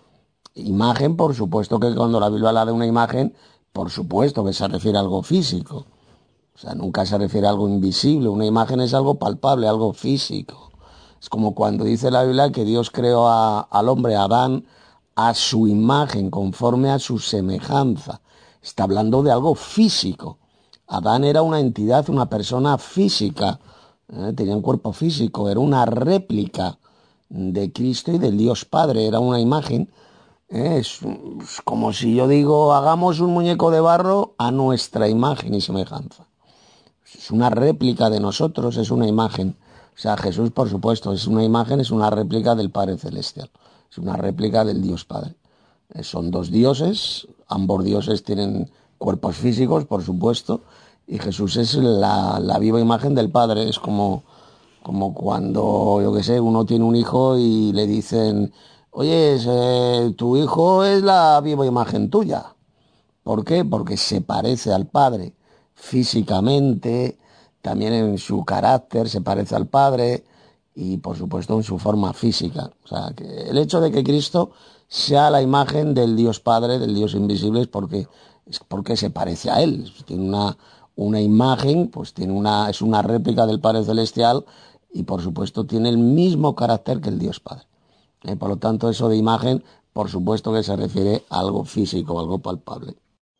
Imagen, por supuesto que cuando la Biblia habla de una imagen, por supuesto que se refiere a algo físico. O sea, nunca se refiere a algo invisible. Una imagen es algo palpable, algo físico. Es como cuando dice la Biblia que Dios creó a- al hombre, a Adán, a su imagen, conforme a su semejanza. Está hablando de algo físico. Adán era una entidad, una persona física. ¿eh? Tenía un cuerpo físico, era una réplica de Cristo y del Dios Padre, era una imagen. ¿eh? Es, es como si yo digo, hagamos un muñeco de barro a nuestra imagen y semejanza. Es una réplica de nosotros, es una imagen. O sea, Jesús, por supuesto, es una imagen, es una réplica del Padre Celestial. Es una réplica del Dios Padre. Eh, Son dos dioses, ambos dioses tienen cuerpos físicos, por supuesto, y Jesús es la, la viva imagen del Padre. Es como, como cuando, yo qué sé, uno tiene un hijo y le dicen, oye, eh, tu hijo es la viva imagen tuya. ¿Por qué? Porque se parece al padre físicamente, también en su carácter se parece al padre y por supuesto en su forma física. O sea, que el hecho de que Cristo sea la imagen del Dios Padre, del Dios invisible, es porque, es porque se parece a Él. Tiene una, una imagen, pues tiene una, es una réplica del Padre Celestial y por supuesto tiene el mismo carácter que el Dios Padre. Eh, por lo tanto, eso de imagen, por supuesto que se refiere a algo físico, algo palpable.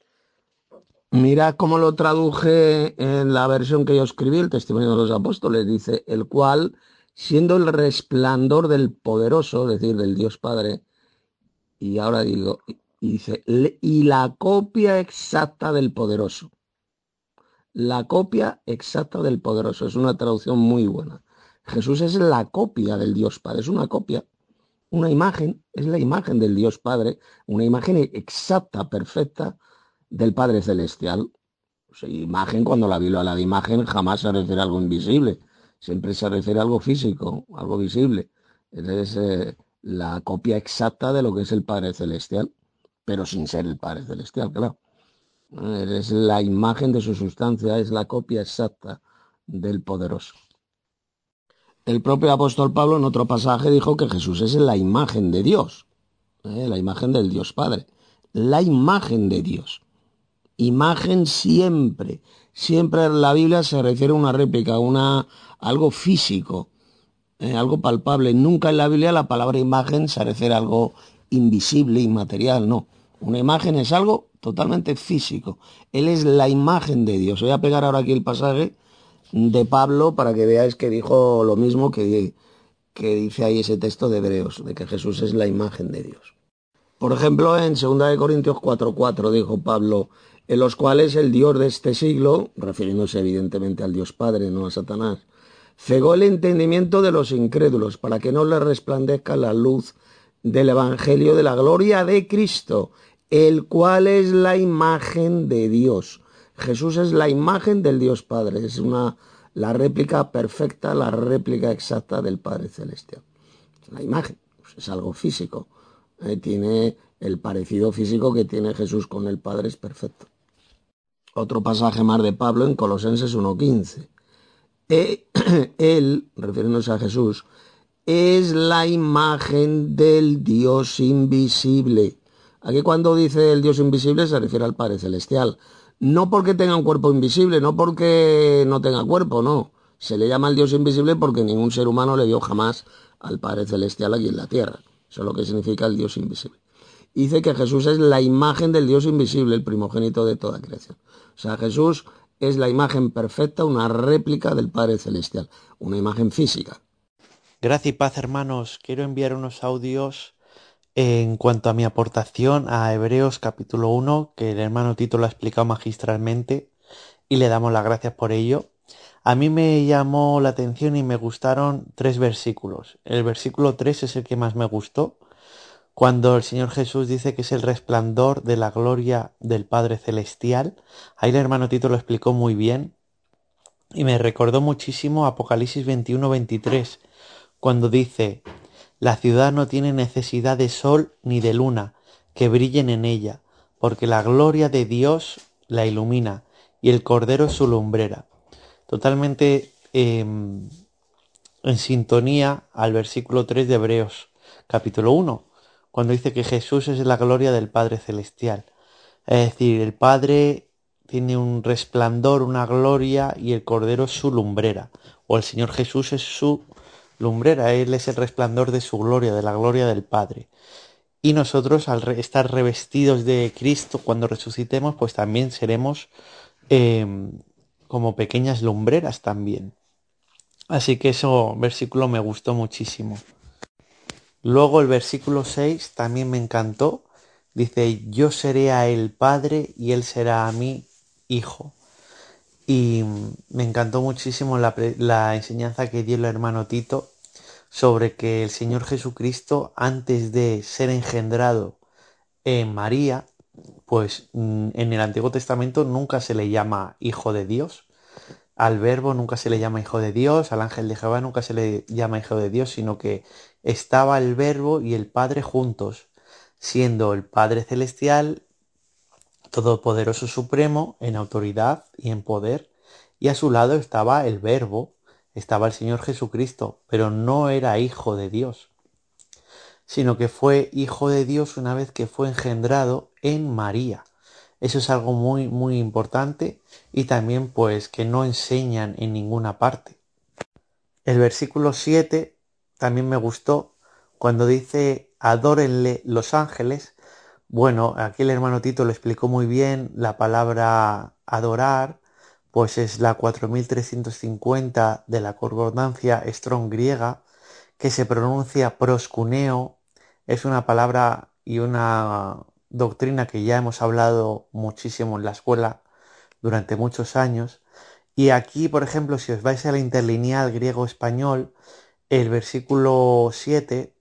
Mira cómo lo traduje en la versión que yo escribí, el Testimonio de los Apóstoles. Dice, el cual, siendo el resplandor del poderoso, es decir, del Dios Padre, y ahora digo, y dice, "le- y la copia exacta del poderoso. La copia exacta del poderoso. Es una traducción muy buena. Jesús es la copia del Dios Padre, es una copia, una imagen, es la imagen del Dios Padre, una imagen exacta, perfecta del Padre Celestial. O sea, imagen, cuando la Biblia habla de imagen, jamás se refiere a algo invisible. Siempre se refiere a algo físico, algo visible. Es eh, la copia exacta de lo que es el Padre Celestial, pero sin ser el Padre Celestial, claro. Eh, Es la imagen de su sustancia, es la copia exacta del poderoso. El propio apóstol Pablo en otro pasaje dijo que Jesús es la imagen de Dios, ¿eh? La imagen del Dios Padre, la imagen de Dios. Imagen siempre, siempre en la Biblia se refiere a una réplica, una, algo físico, ¿eh? Algo palpable. Nunca en la Biblia la palabra imagen se refiere a algo invisible, inmaterial, no. Una imagen es algo totalmente físico. Él es la imagen de Dios. Voy a pegar ahora aquí el pasaje de Pablo para que veáis que dijo lo mismo que, que dice ahí ese texto de Hebreos, de que Jesús es la imagen de Dios. Por ejemplo, en segunda de Corintios cuatro cuatro dijo Pablo, en los cuales el Dios de este siglo, refiriéndose evidentemente al Dios Padre, no a Satanás, cegó el entendimiento de los incrédulos para que no les resplandezca la luz del Evangelio de la gloria de Cristo, el cual es la imagen de Dios. Jesús es la imagen del Dios Padre, es una, la réplica perfecta, la réplica exacta del Padre Celestial. La imagen es algo físico, eh, tiene el parecido físico que tiene Jesús con el Padre, es perfecto. Otro pasaje más de Pablo en Colosenses uno quince. Él, refiriéndose a Jesús, es la imagen del Dios invisible. Aquí cuando dice el Dios invisible se refiere al Padre Celestial. No porque tenga un cuerpo invisible, no porque no tenga cuerpo, no. Se le llama el Dios invisible porque ningún ser humano le vio jamás al Padre Celestial aquí en la tierra. Eso es lo que significa el Dios invisible. Dice que Jesús es la imagen del Dios invisible, el primogénito de toda creación. O sea, Jesús es la imagen perfecta, una réplica del Padre Celestial, una imagen física. Gracia y paz, hermanos. Quiero enviar unos audios en cuanto a mi aportación a Hebreos capítulo uno, que el hermano Tito lo ha explicado magistralmente y le damos las gracias por ello. A mí me llamó la atención y me gustaron tres versículos. El versículo tres es el que más me gustó, cuando el Señor Jesús dice que es el resplandor de la gloria del Padre Celestial. Ahí el hermano Tito lo explicó muy bien y me recordó muchísimo Apocalipsis veintiuno veintitrés, cuando dice: la ciudad no tiene necesidad de sol ni de luna que brillen en ella, porque la gloria de Dios la ilumina y el Cordero es su lumbrera. Totalmente eh, en sintonía al versículo tres de Hebreos capítulo uno, cuando dice que Jesús es la gloria del Padre Celestial. Es decir, el Padre tiene un resplandor, una gloria, y el Cordero es su lumbrera, o el Señor Jesús es su lumbrera. Él es el resplandor de su gloria, de la gloria del Padre. Y nosotros, al re- estar revestidos de Cristo cuando resucitemos, pues también seremos eh, como pequeñas lumbreras también. Así que eso versículo me gustó muchísimo. Luego el versículo seis también me encantó. Dice: yo seré a él padre y él será a mí hijo. Y me encantó muchísimo la, la enseñanza que dio el hermano Tito sobre que el Señor Jesucristo, antes de ser engendrado en María, pues en el Antiguo Testamento nunca se le llama hijo de Dios. Al Verbo nunca se le llama hijo de Dios, al ángel de Jehová nunca se le llama hijo de Dios, sino que estaba el Verbo y el Padre juntos, siendo el Padre Celestial todopoderoso supremo en autoridad y en poder, y a su lado estaba el Verbo, estaba el Señor Jesucristo, pero no era hijo de Dios, sino que fue hijo de Dios una vez que fue engendrado en María. Eso es algo muy muy importante y también pues que no enseñan en ninguna parte. El versículo siete también me gustó cuando dice: adórenle los ángeles. Bueno, aquí el hermano Tito lo explicó muy bien. La palabra adorar pues es la cuatro mil trescientos cincuenta de la concordancia Strong griega, que se pronuncia proskuneo. Es una palabra y una doctrina que ya hemos hablado muchísimo en la escuela durante muchos años. Y aquí, por ejemplo, si os vais a la interlineal griego-español, el versículo siete,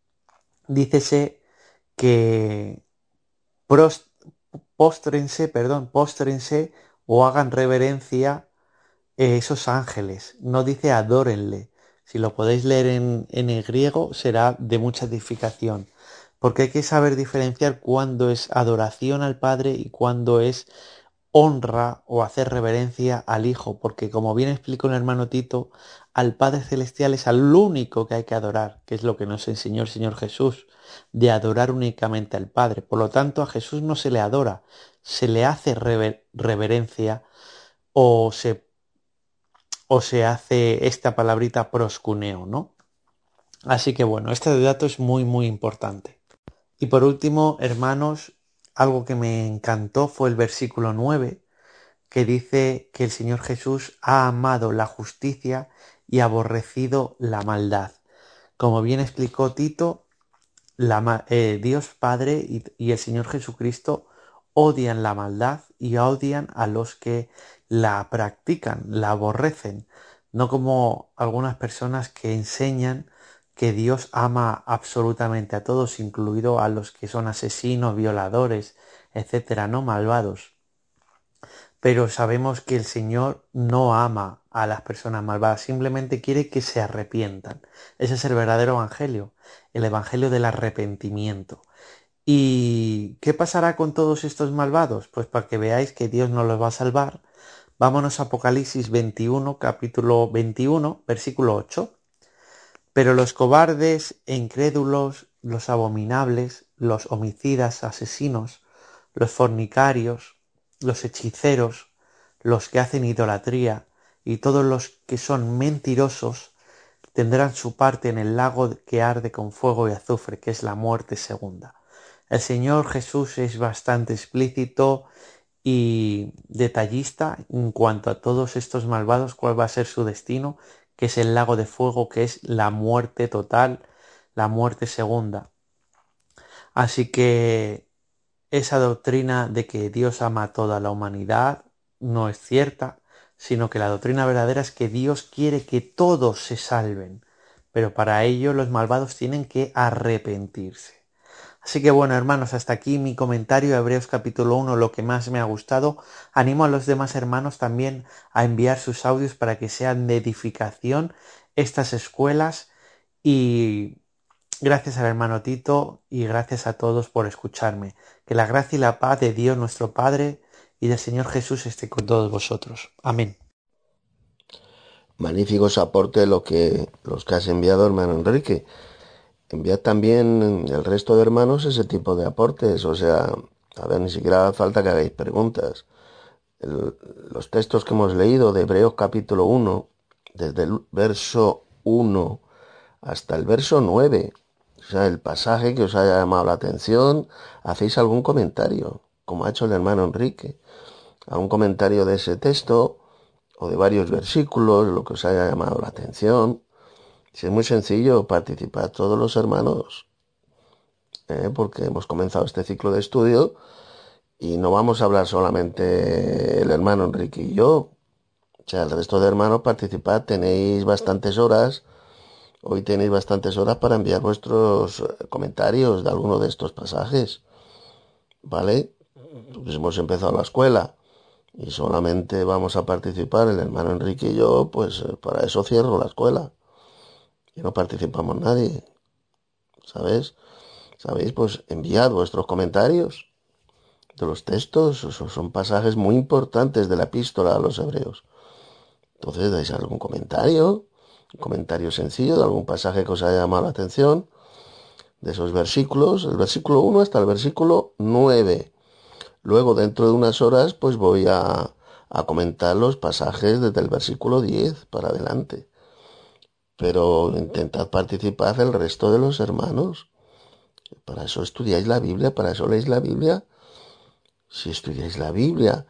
dícese que prost, póstrense, perdón, póstrense o hagan reverencia eh, esos ángeles. No dice adórenle. Si lo podéis leer en, en el griego será de mucha edificación, porque hay que saber diferenciar cuándo es adoración al Padre y cuándo es honra o hacer reverencia al Hijo, porque como bien explicó el hermano Tito, al Padre Celestial es al único que hay que adorar, que es lo que nos enseñó el Señor Jesús, de adorar únicamente al Padre. Por lo tanto, a Jesús no se le adora, se le hace rever- reverencia o se, o se hace esta palabrita proscuneo, ¿no? Así que bueno, este dato es muy muy importante. Y por último, hermanos, algo que me encantó fue el versículo nueve, que dice que el Señor Jesús ha amado la justicia y aborrecido la maldad. Como bien explicó Tito, la, eh, Dios Padre y, y el Señor Jesucristo odian la maldad y odian a los que la practican, la aborrecen, no como algunas personas que enseñan que Dios ama absolutamente a todos, incluido a los que son asesinos, violadores, etcétera, no malvados. Pero sabemos que el Señor no ama a las personas malvadas, simplemente quiere que se arrepientan. Ese es el verdadero evangelio, el evangelio del arrepentimiento. ¿Y qué pasará con todos estos malvados? Pues para que veáis que Dios no los va a salvar, vámonos a Apocalipsis veintiuno, capítulo veintiuno, versículo ocho. Pero los cobardes e incrédulos, los abominables, los homicidas, asesinos, los fornicarios, los hechiceros, los que hacen idolatría y todos los que son mentirosos tendrán su parte en el lago que arde con fuego y azufre, que es la muerte segunda. El Señor Jesús es bastante explícito y detallista en cuanto a todos estos malvados, cuál va a ser su destino, que es el lago de fuego, que es la muerte total, la muerte segunda. Así que esa doctrina de que Dios ama a toda la humanidad no es cierta, sino que la doctrina verdadera es que Dios quiere que todos se salven, pero para ello los malvados tienen que arrepentirse. Así que bueno, hermanos, hasta aquí mi comentario de Hebreos capítulo uno, lo que más me ha gustado. Animo a los demás hermanos también a enviar sus audios para que sean de edificación estas escuelas. Y gracias al hermano Tito y gracias a todos por escucharme. Que la gracia y la paz de Dios nuestro Padre y del Señor Jesús esté con todos vosotros. Amén. Magníficos aportes lo que, los que has enviado, hermano Enrique. Enviad también el resto de hermanos ese tipo de aportes, o sea, a ver, ni siquiera hace falta que hagáis preguntas. El, los textos que hemos leído de Hebreos capítulo uno, desde el verso uno hasta el verso nueve, o sea, el pasaje que os haya llamado la atención, hacéis algún comentario, como ha hecho el hermano Enrique, algún comentario de ese texto o de varios versículos, lo que os haya llamado la atención. Si es muy sencillo, participar todos los hermanos, ¿eh? Porque hemos comenzado este ciclo de estudio y no vamos a hablar solamente el hermano Enrique y yo. O sea, el resto de hermanos participad, tenéis bastantes horas, hoy tenéis bastantes horas para enviar vuestros comentarios de alguno de estos pasajes, ¿vale? Pues hemos empezado la escuela y solamente vamos a participar el hermano Enrique y yo, pues para eso cierro la escuela. Y no participamos nadie, ¿sabes? ¿Sabéis? Pues enviad vuestros comentarios de los textos, son pasajes muy importantes de la epístola a los hebreos. Entonces dais algún comentario, un comentario sencillo de algún pasaje que os haya llamado la atención, de esos versículos, el versículo uno hasta el versículo nueve. Luego, dentro de unas horas, pues voy a, a comentar los pasajes desde el versículo diez para adelante. Pero intentad participar el resto de los hermanos. Para eso estudiáis la Biblia, para eso leéis la Biblia. Si estudiáis la Biblia,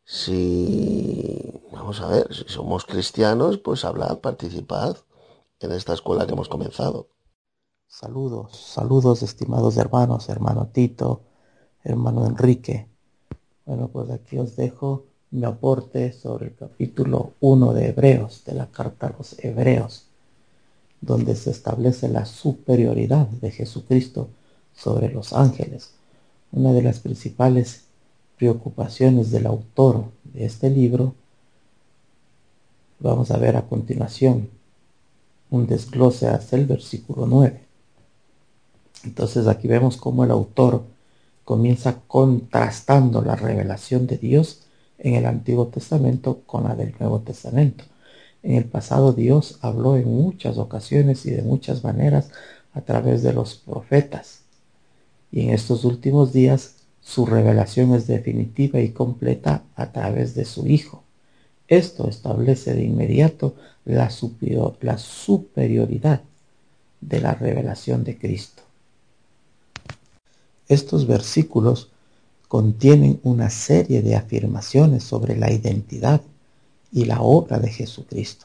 si, vamos a ver, si somos cristianos, pues hablad, participad en esta escuela que hemos comenzado. Saludos, saludos estimados hermanos, hermano Tito, hermano Enrique. Bueno, pues aquí os dejo mi aporte sobre el capítulo uno de Hebreos, de la carta a los Hebreos, donde se establece la superioridad de Jesucristo sobre los ángeles. Una de las principales preocupaciones del autor de este libro, vamos a ver a continuación un desglose hasta el versículo nueve. Entonces aquí vemos cómo el autor comienza contrastando la revelación de Dios en el Antiguo Testamento con la del Nuevo Testamento. En el pasado Dios habló en muchas ocasiones y de muchas maneras a través de los profetas. Y en estos últimos días su revelación es definitiva y completa a través de su Hijo. Esto establece de inmediato la, superior, la superioridad de la revelación de Cristo. Estos versículos contienen una serie de afirmaciones sobre la identidad y la obra de Jesucristo,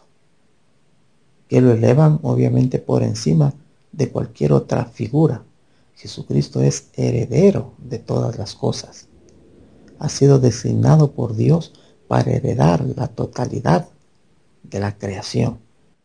que lo elevan obviamente por encima de cualquier otra figura. Jesucristo es heredero de todas las cosas. Ha sido designado por Dios para heredar la totalidad de la creación.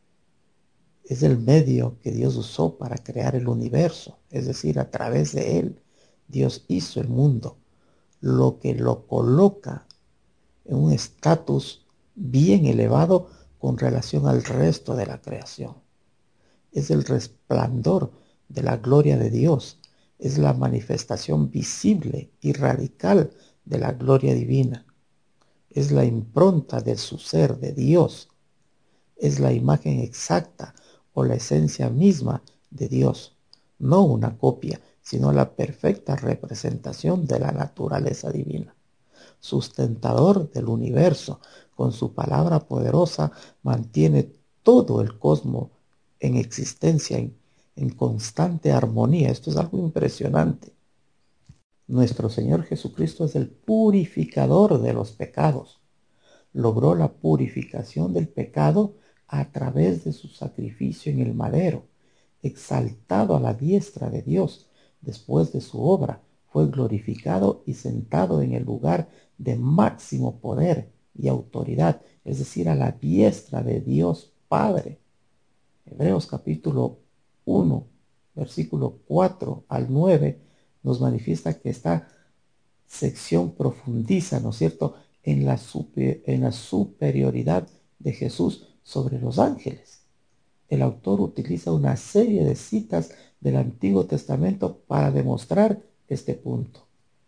Es el medio que Dios usó para crear el universo, es decir, a través de él Dios hizo el mundo, lo que lo coloca en un estatus bien elevado con relación al resto de la creación. Es el resplandor de la gloria de Dios, es la manifestación visible y radical de la gloria divina, es la impronta de su ser de Dios, es la imagen exacta o la esencia misma de Dios, no una copia, sino la perfecta representación de la naturaleza divina. Sustentador del universo, con su palabra poderosa mantiene todo el cosmos en existencia, en, en constante armonía. Esto es algo impresionante. Nuestro Señor Jesucristo es el purificador de los pecados. Logró la purificación del pecado a través de su sacrificio en el madero. Exaltado a la diestra de Dios después de su obra, fue glorificado y sentado en el lugar de máximo poder y autoridad, es decir, a la diestra de Dios Padre. Hebreos capítulo uno, versículo cuatro al nueve, nos manifiesta que esta sección profundiza, ¿no es cierto?, en la, super, en la superioridad de Jesús sobre los ángeles. El autor utiliza una serie de citas del Antiguo Testamento para demostrar este punto.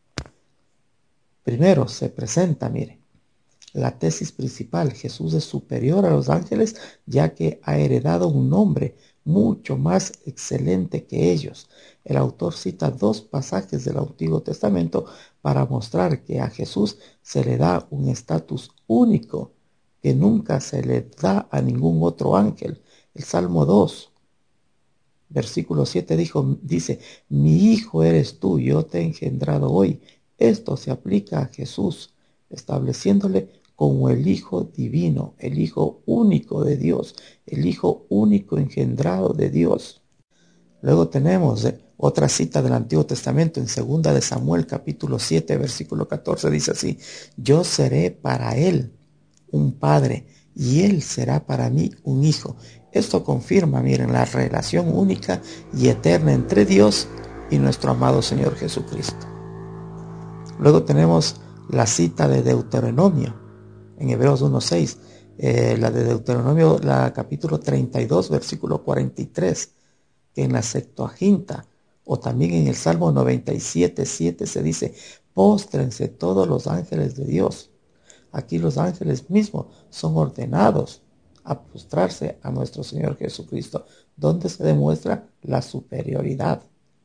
Primero se presenta, mire, la tesis principal: Jesús es superior a los ángeles ya que ha heredado un nombre mucho más excelente que ellos. El autor cita dos pasajes del Antiguo Testamento para mostrar que a Jesús se le da un estatus único que nunca se le da a ningún otro ángel. El Salmo dos, versículo siete dijo, dice, mi hijo eres tú, yo te he engendrado hoy. Esto se aplica a Jesús, estableciéndole como el Hijo divino, el Hijo único de Dios, el Hijo único engendrado de Dios. Luego tenemos otra cita del Antiguo Testamento en segunda de Samuel capítulo siete versículo catorce, dice así, yo seré para él un padre y él será para mí un hijo. Esto confirma, miren, la relación única y eterna entre Dios y nuestro amado Señor Jesucristo. Luego tenemos la cita de Deuteronomio en Hebreos uno seis, eh, la de Deuteronomio, la capítulo treinta y dos, versículo cuarenta y tres, que en la Septuaginta o también en el Salmo noventa y siete, siete se dice, póstrense todos los ángeles de Dios. Aquí los ángeles mismos son ordenados a postrarse a nuestro Señor Jesucristo, donde se demuestra la superioridad.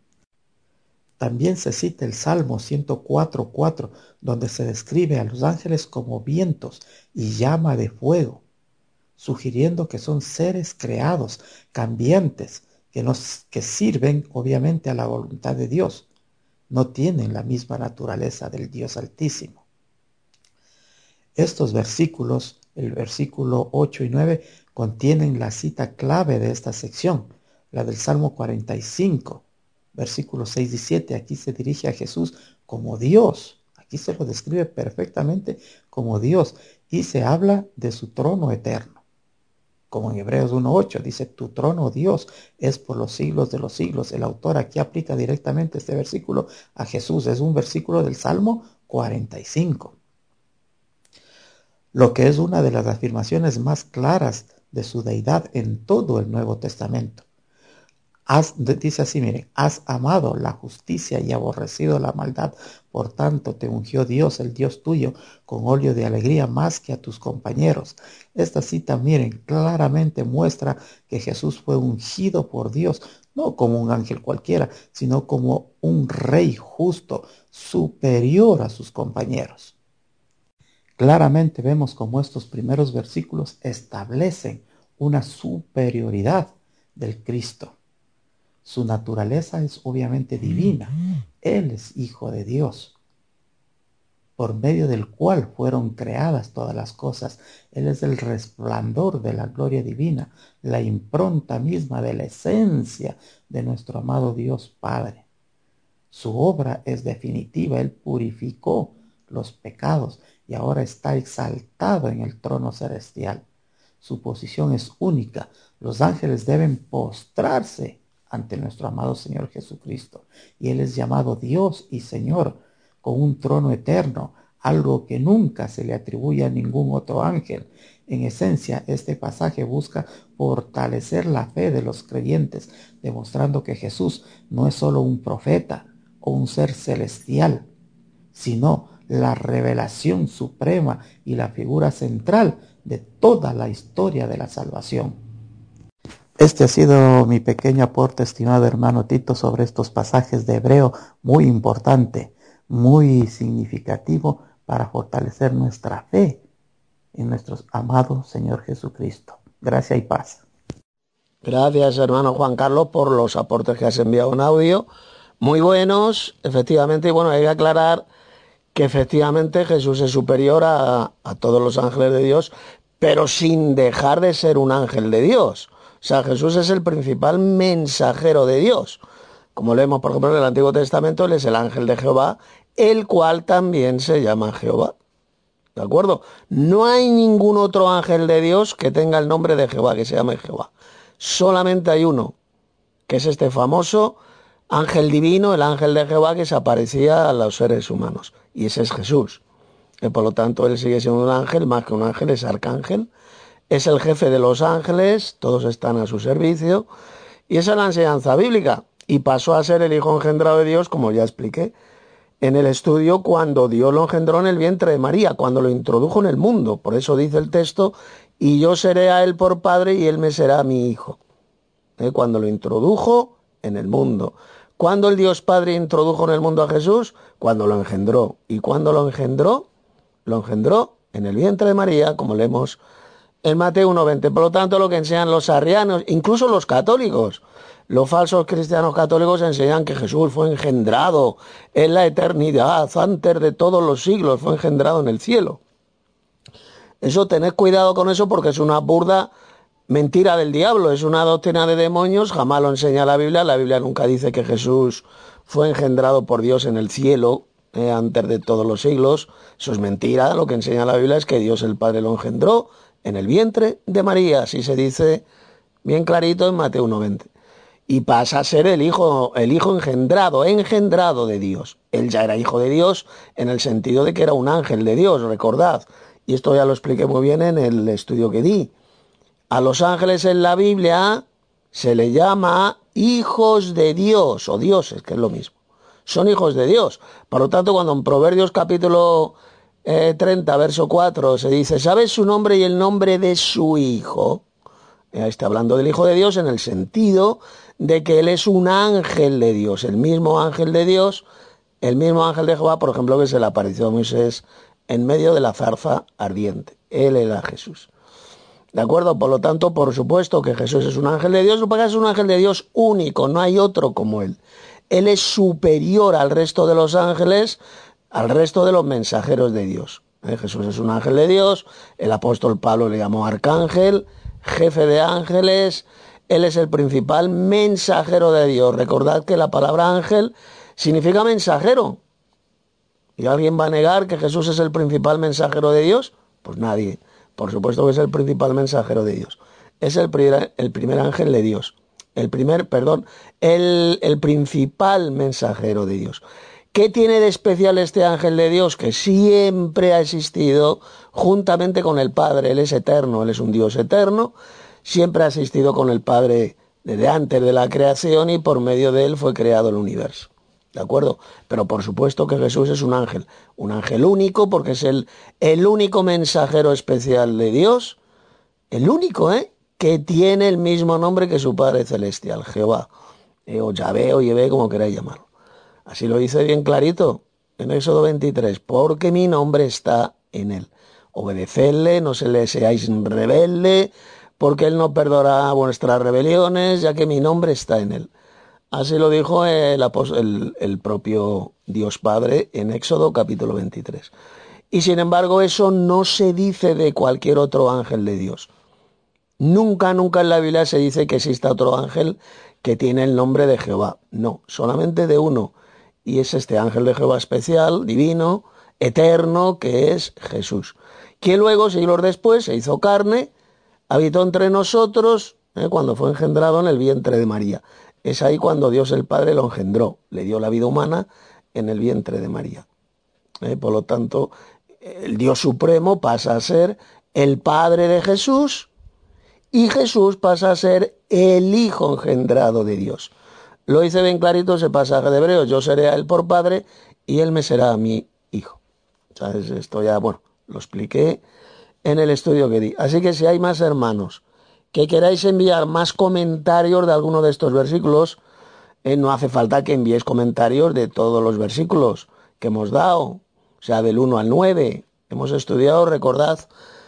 También se cita el Salmo ciento cuatro, cuatro, donde se describe a los ángeles como vientos y llama de fuego, sugiriendo que son seres creados, cambiantes, que, nos, que sirven obviamente a la voluntad de Dios. No tienen la misma naturaleza del Dios Altísimo. Estos versículos, el versículo ocho y nueve, contienen la cita clave de esta sección, la del Salmo cuarenta y cinco, versículos seis y siete. Aquí se dirige a Jesús como Dios. Aquí se lo describe perfectamente como Dios y se habla de su trono eterno. Como en Hebreos uno ocho dice, tu trono, Dios, es por los siglos de los siglos. El autor aquí aplica directamente este versículo a Jesús. Es un versículo del Salmo cuarenta y cinco. Lo que es una de las afirmaciones más claras de su deidad en todo el Nuevo Testamento. Has, dice así, miren, has amado la justicia y aborrecido la maldad. Por tanto, te ungió Dios, el Dios tuyo, con óleo de alegría más que a tus compañeros. Esta cita, miren, claramente muestra que Jesús fue ungido por Dios, no como un ángel cualquiera, sino como un rey justo, superior a sus compañeros. Claramente vemos cómo estos primeros versículos establecen una superioridad del Cristo. Su naturaleza es obviamente divina. Él es Hijo de Dios, por medio del cual fueron creadas todas las cosas. Él es el resplandor de la gloria divina, la impronta misma de la esencia de nuestro amado Dios Padre. Su obra es definitiva. Él purificó los pecados y ahora está exaltado en el trono celestial. Su posición es única. Los ángeles deben postrarse ante nuestro amado Señor Jesucristo, y Él es llamado Dios y Señor, con un trono eterno, algo que nunca se le atribuye a ningún otro ángel. En esencia, este pasaje busca fortalecer la fe de los creyentes, demostrando que Jesús no es solo un profeta o un ser celestial, sino la revelación suprema y la figura central de toda la historia de la salvación. Este ha sido mi pequeño aporte, estimado hermano Tito, sobre estos pasajes de Hebreo, muy importante, muy significativo para fortalecer nuestra fe en nuestro amado Señor Jesucristo. Gracias y paz. Gracias, hermano Juan Carlos, por los aportes que has enviado en audio. Muy buenos, efectivamente, y bueno, hay que aclarar que efectivamente Jesús es superior a, a todos los ángeles de Dios, pero sin dejar de ser un ángel de Dios. O sea, Jesús es el principal mensajero de Dios. Como leemos, por ejemplo, en el Antiguo Testamento, Él es el ángel de Jehová, el cual también se llama Jehová. ¿De acuerdo? No hay ningún otro ángel de Dios que tenga el nombre de Jehová, que se llame Jehová. Solamente hay uno, que es este famoso ángel divino, el ángel de Jehová, que se aparecía a los seres humanos. Y ese es Jesús. Y por lo tanto, Él sigue siendo un ángel, más que un ángel, es arcángel. Es el jefe de los ángeles, todos están a su servicio, y esa es la enseñanza bíblica, y pasó a ser el Hijo engendrado de Dios, como ya expliqué en el estudio, cuando Dios lo engendró en el vientre de María, cuando lo introdujo en el mundo. Por eso dice el texto, y yo seré a él por padre y él me será mi hijo. ¿Eh? Cuando lo introdujo en el mundo. ¿Cuándo el Dios Padre introdujo en el mundo a Jesús? Cuando lo engendró. ¿Y cuándo lo engendró? Lo engendró en el vientre de María, como leemos en Mateo uno veinte. Por lo tanto, lo que enseñan los arrianos, incluso los católicos, los falsos cristianos católicos enseñan que Jesús fue engendrado en la eternidad, antes de todos los siglos, fue engendrado en el cielo. Eso, tened cuidado con eso, porque es una burda mentira del diablo, es una doctrina de demonios, jamás lo enseña la Biblia. La Biblia nunca dice que Jesús fue engendrado por Dios en el cielo, eh, antes de todos los siglos. Eso es mentira. Lo que enseña la Biblia es que Dios el Padre lo engendró en el vientre de María, así se dice bien clarito en Mateo uno veinte. Y pasa a ser el hijo, el hijo engendrado, engendrado de Dios. Él ya era hijo de Dios en el sentido de que era un ángel de Dios, recordad. Y esto ya lo expliqué muy bien en el estudio que di. A los ángeles en la Biblia se le llama hijos de Dios, o dioses, que es lo mismo. Son hijos de Dios. Por lo tanto, cuando en Proverbios capítulo eh, treinta, verso cuatro, se dice, ¿sabes su nombre y el nombre de su hijo? Eh, está hablando del Hijo de Dios en el sentido de que Él es un ángel de Dios, el mismo ángel de Dios, el mismo ángel de Jehová, por ejemplo, que se le apareció a Moisés en medio de la zarza ardiente. Él era Jesús. ¿De acuerdo? Por lo tanto, por supuesto que Jesús es un ángel de Dios, porque es un ángel de Dios único, no hay otro como Él. Él es superior al resto de los ángeles, al resto de los mensajeros de Dios. ¿Eh? Jesús es un ángel de Dios, el apóstol Pablo le llamó arcángel, jefe de ángeles, Él es el principal mensajero de Dios. Recordad que la palabra ángel significa mensajero. ¿Y alguien va a negar que Jesús es el principal mensajero de Dios? Pues nadie. Por supuesto que es el principal mensajero de Dios. Es el primer, el primer ángel de Dios. El primer, perdón, el, el principal mensajero de Dios. ¿Qué tiene de especial este ángel de Dios? Que siempre ha existido juntamente con el Padre. Él es eterno, Él es un Dios eterno. Siempre ha existido con el Padre desde antes de la creación y por medio de él fue creado el universo. ¿De acuerdo? Pero por supuesto que Jesús es un ángel, un ángel único porque es el, el único mensajero especial de Dios, el único, ¿eh? Que tiene el mismo nombre que su Padre Celestial, Jehová, eh, o Yahvé o Yahvé, como queráis llamarlo. Así lo dice bien clarito en Éxodo veintitrés, porque mi nombre está en él. Obedecedle, no se le seáis rebelde, porque él no perdonará vuestras rebeliones, ya que mi nombre está en él. Así lo dijo el, el, el propio Dios Padre en Éxodo capítulo veintitrés. Y sin embargo eso no se dice de cualquier otro ángel de Dios. Nunca, nunca en la Biblia se dice que exista otro ángel que tiene el nombre de Jehová. No, solamente de uno. Y es este ángel de Jehová especial, divino, eterno, que es Jesús. Que luego, siglos después, se hizo carne, habitó entre nosotros, eh, cuando fue engendrado en el vientre de María. Es ahí cuando Dios el Padre lo engendró, le dio la vida humana en el vientre de María. Eh, por lo tanto, el Dios Supremo pasa a ser el Padre de Jesús y Jesús pasa a ser el Hijo engendrado de Dios. Lo dice bien clarito ese pasaje de Hebreos, yo seré a él por Padre y él me será a mi Hijo. ¿Sabes? Esto ya, bueno, lo expliqué en el estudio que di. Así que si hay más hermanos que queráis enviar más comentarios de alguno de estos versículos, eh, no hace falta que enviéis comentarios de todos los versículos que hemos dado, o sea, del uno al nueve. Hemos estudiado, recordad,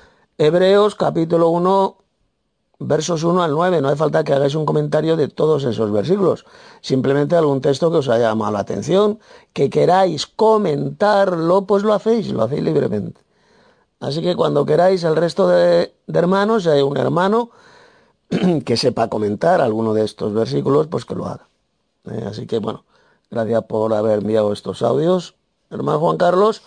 Hebreos capítulo uno, versos uno al nueve. No hace falta que hagáis un comentario de todos esos versículos. Simplemente algún texto que os haya llamado la atención, que queráis comentarlo, pues lo hacéis, lo hacéis libremente. Así que cuando queráis el resto de, de hermanos, si hay un hermano que sepa comentar alguno de estos versículos, pues que lo haga. Eh, así que bueno, gracias por haber enviado estos audios, hermano Juan Carlos.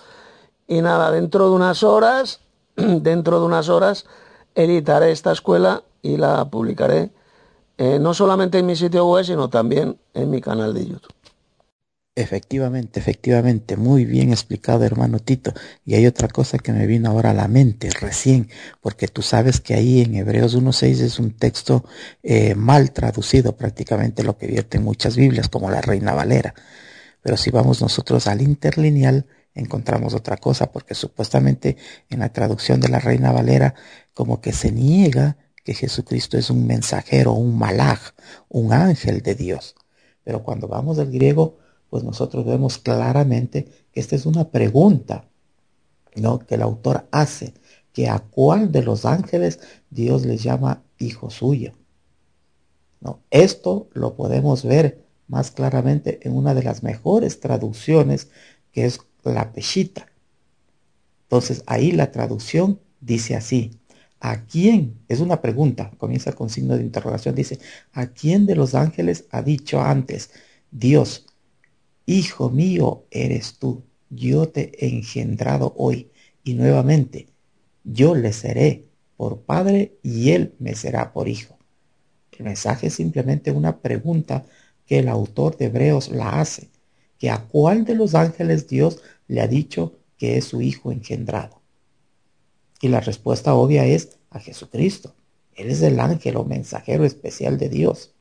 Y nada, dentro de unas horas, dentro de unas horas, editaré esta escuela y la publicaré eh, no solamente en mi sitio web, sino también en mi canal de YouTube. Efectivamente, efectivamente, muy bien explicado, hermano Tito. Y hay otra cosa que me vino ahora a la mente recién, porque tú sabes que ahí en Hebreos uno seis es un texto eh, mal traducido, prácticamente lo que vierten muchas Biblias, como la Reina Valera. Pero si vamos nosotros al interlineal, encontramos otra cosa, porque supuestamente en la traducción de la Reina Valera, como que se niega que Jesucristo es un mensajero, un malaj, un ángel de Dios. Pero cuando vamos al griego, pues nosotros vemos claramente que esta es una pregunta, ¿no?, que el autor hace, que a cuál de los ángeles Dios les llama hijo suyo, ¿no? Esto lo podemos ver más claramente en una de las mejores traducciones, que es la Peshitta. Entonces ahí la traducción dice así: ¿a quién? Es una pregunta, comienza con signo de interrogación, dice: ¿a quién de los ángeles ha dicho antes Dios, hijo mío eres tú, yo te he engendrado hoy, y nuevamente yo le seré por padre y él me será por hijo? El mensaje es simplemente una pregunta que el autor de Hebreos la hace, que a cuál de los ángeles Dios le ha dicho que es su hijo engendrado. Y la respuesta obvia es a Jesucristo. Él es el ángel o mensajero especial de Dios,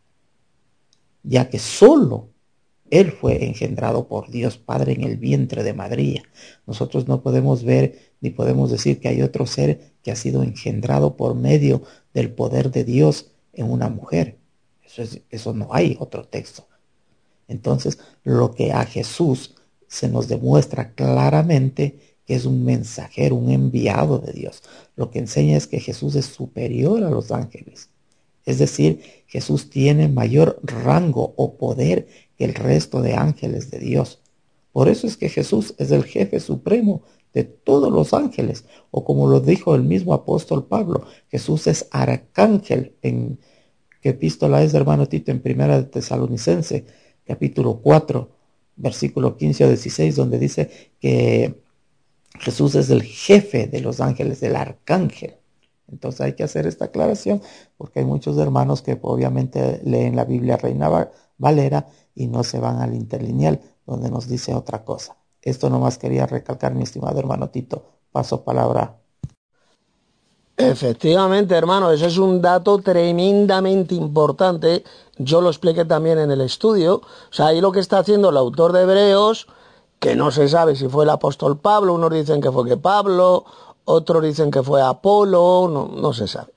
ya que solo Él fue engendrado por Dios Padre en el vientre de María. Nosotros no podemos ver ni podemos decir que hay otro ser que ha sido engendrado por medio del poder de Dios en una mujer. Eso, es, eso no hay otro texto. Entonces, lo que a Jesús se nos demuestra claramente que es un mensajero, un enviado de Dios. Lo que enseña es que Jesús es superior a los ángeles. Es decir, Jesús tiene mayor rango o poder que el resto de ángeles de Dios. Por eso es que Jesús es el jefe supremo de todos los ángeles. O como lo dijo el mismo apóstol Pablo, Jesús es arcángel. ¿En qué epístola es, hermano Tito? En Primera de Tesalonicense, capítulo cuatro, versículo quince a dieciséis, donde dice que Jesús es el jefe de los ángeles, el arcángel. Entonces hay que hacer esta aclaración, porque hay muchos hermanos que obviamente leen la Biblia Reina Valera y no se van al interlineal, donde nos dice otra cosa. Esto nomás quería recalcar, mi estimado hermano Tito. Paso palabra. Efectivamente, hermano, ese es un dato tremendamente importante. Yo lo expliqué también en el estudio. O sea, ahí lo que está haciendo el autor de Hebreos, que no se sabe si fue el apóstol Pablo, unos dicen que fue que Pablo, otros dicen que fue Apolo, no, no se sabe.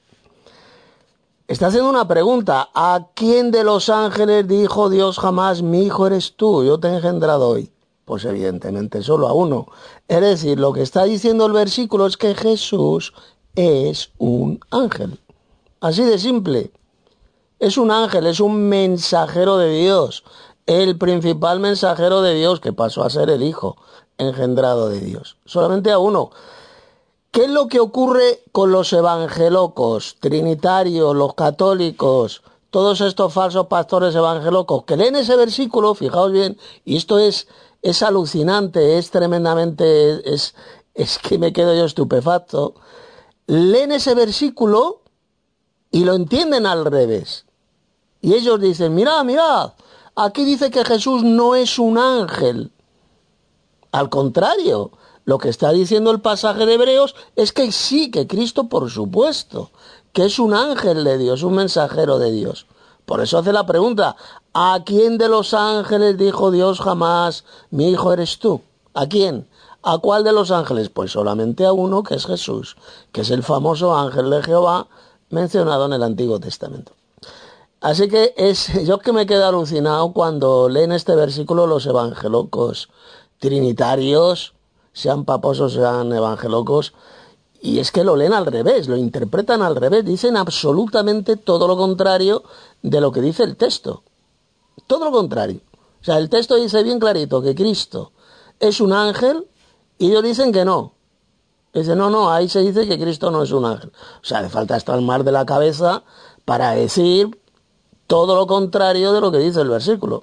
Está haciendo una pregunta: ¿a quién de los ángeles dijo Dios jamás, mi hijo eres tú, yo te he engendrado hoy? Pues evidentemente solo a uno. Es decir, lo que está diciendo el versículo es que Jesús es un ángel. Así de simple. Es un ángel, es un mensajero de Dios. El principal mensajero de Dios, que pasó a ser el Hijo engendrado de Dios. Solamente a uno. ¿Qué es lo que ocurre con los evangelocos, trinitarios, los católicos, todos estos falsos pastores evangelocos que leen ese versículo? Fijaos bien, y esto es, es alucinante, es tremendamente, es, es que me quedo yo estupefacto. Leen ese versículo y lo entienden al revés. Y ellos dicen, mirad, mirad, aquí dice que Jesús no es un ángel. Al contrario, lo que está diciendo el pasaje de Hebreos es que sí, que Cristo, por supuesto, que es un ángel de Dios, un mensajero de Dios. Por eso hace la pregunta: ¿a quién de los ángeles dijo Dios jamás, mi hijo eres tú? ¿A quién? ¿A cuál de los ángeles? Pues solamente a uno, que es Jesús, que es el famoso ángel de Jehová mencionado en el Antiguo Testamento. Así que es, yo que me quedo alucinado cuando leen este versículo los evangelocos trinitarios, sean paposos, sean evangelocos, y es que lo leen al revés, lo interpretan al revés, dicen absolutamente todo lo contrario de lo que dice el texto. Todo lo contrario. O sea, el texto dice bien clarito que Cristo es un ángel y ellos dicen que no. Dicen, no, no, ahí se dice que Cristo no es un ángel. O sea, le falta estar mal de la cabeza para decir todo lo contrario de lo que dice el versículo.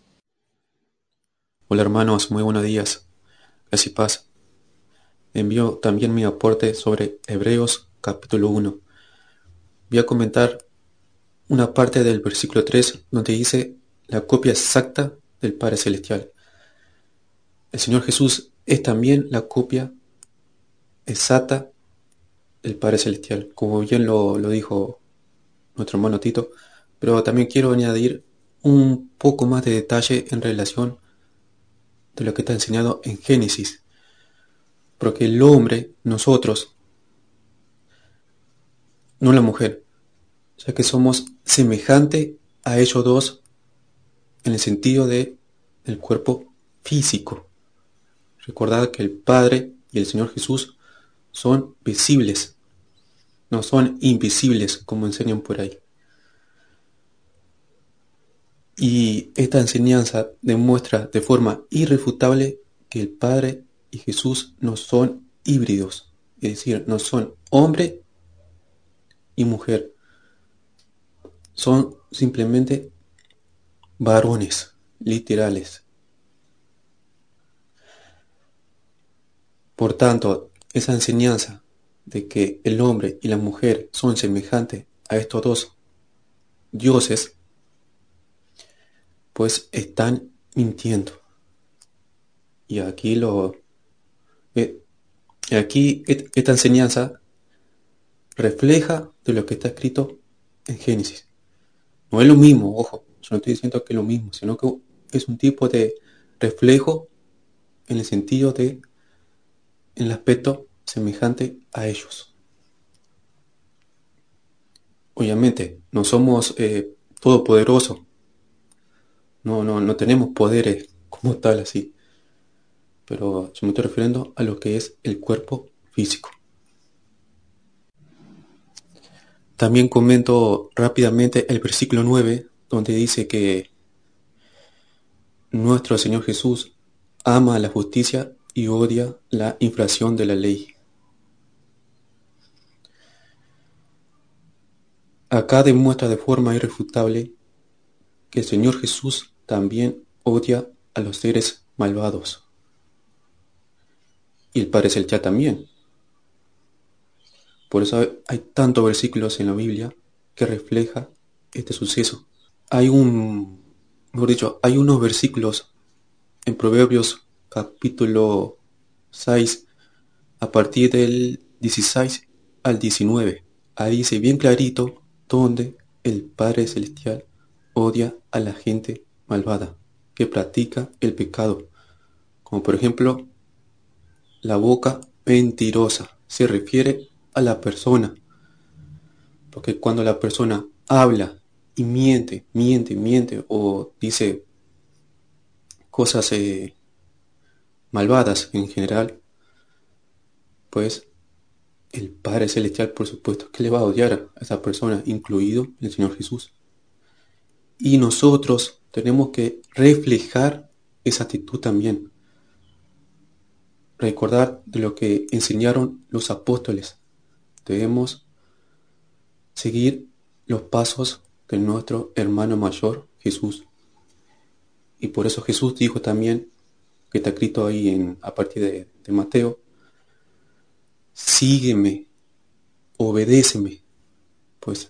Hola hermanos, muy buenos días. Gracias y paz. Envío también mi aporte sobre Hebreos capítulo uno. Voy a comentar una parte del versículo tres donde dice la copia exacta del Padre Celestial. El Señor Jesús es también la copia exacta del Padre Celestial, como bien lo, lo dijo nuestro hermano Tito, pero también quiero añadir un poco más de detalle en relación de lo que está enseñado en Génesis. Porque el hombre, nosotros, no la mujer, ya que somos semejante a ellos dos en el sentido de el cuerpo físico. Recordad que el Padre y el Señor Jesús son visibles, no son invisibles como enseñan por ahí. Y esta enseñanza demuestra de forma irrefutable que el Padre y Jesús no son híbridos, es decir, no son hombre y mujer, son simplemente varones literales. Por tanto, esa enseñanza de que el hombre y la mujer son semejantes a estos dos dioses, pues están mintiendo. Y aquí lo eh, aquí et, esta enseñanza refleja de lo que está escrito en Génesis. No es lo mismo, ojo, yo no estoy diciendo que es lo mismo, sino que es un tipo de reflejo en el sentido de, en el aspecto semejante a ellos. Obviamente, no somos eh, todopoderosos, no, no, no tenemos poderes como tal así, pero yo me estoy refiriendo a lo que es el cuerpo físico. También comento rápidamente el versículo nueve, donde dice que nuestro Señor Jesús ama la justicia y odia la infracción de la ley. Acá demuestra de forma irrefutable que el Señor Jesús también odia a los seres malvados. Y el Padre Celestial también. Por eso hay tantos versículos en la Biblia que refleja este suceso. Hay un, mejor dicho, hay unos versículos en Proverbios capítulo seis, a partir del dieciséis al diecinueve. Ahí dice bien clarito donde el Padre Celestial odia a la gente malvada que practica el pecado. Como por ejemplo, la boca mentirosa. Se refiere a la persona. Porque cuando la persona habla y miente, miente, miente o dice cosas eh, malvadas en general, pues el Padre Celestial, por supuesto, que le va a odiar a esa persona, incluido el Señor Jesús. Y nosotros tenemos que reflejar esa actitud también. Recordar de lo que enseñaron los apóstoles. Debemos seguir los pasos de nuestro hermano mayor, Jesús. Y por eso Jesús dijo también, que está escrito ahí en, a partir de, de Mateo, sígueme, obedéceme. Pues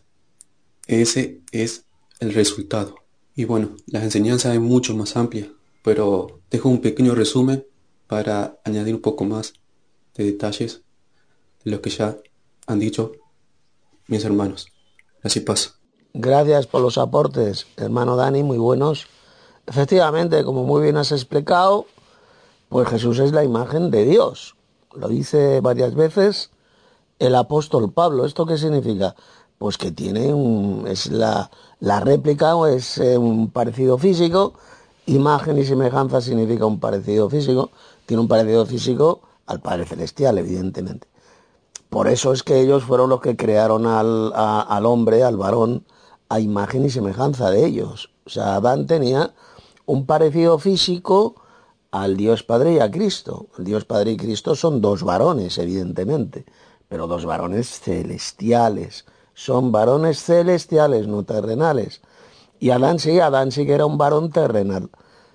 ese es el resultado. Y bueno, las enseñanzas es mucho más amplia, pero dejo un pequeño resumen para añadir un poco más de detalles de lo que ya han dicho mis hermanos. Así pasa. Gracias por los aportes, hermano Dani, muy buenos. Efectivamente, como muy bien has explicado, pues Jesús es la imagen de Dios. Lo dice varias veces el apóstol Pablo. ¿Esto qué significa? Pues que tiene un, es la, la réplica o es eh, un parecido físico. Imagen y semejanza significa un parecido físico. Tiene un parecido físico al Padre Celestial, evidentemente. Por eso es que ellos fueron los que crearon al, a, al hombre, al varón, a imagen y semejanza de ellos. O sea, Adán tenía un parecido físico al Dios Padre y a Cristo. El Dios Padre y Cristo son dos varones, evidentemente, pero dos varones celestiales. Son varones celestiales, no terrenales. Y Adán sí, Adán sí que era un varón terrenal.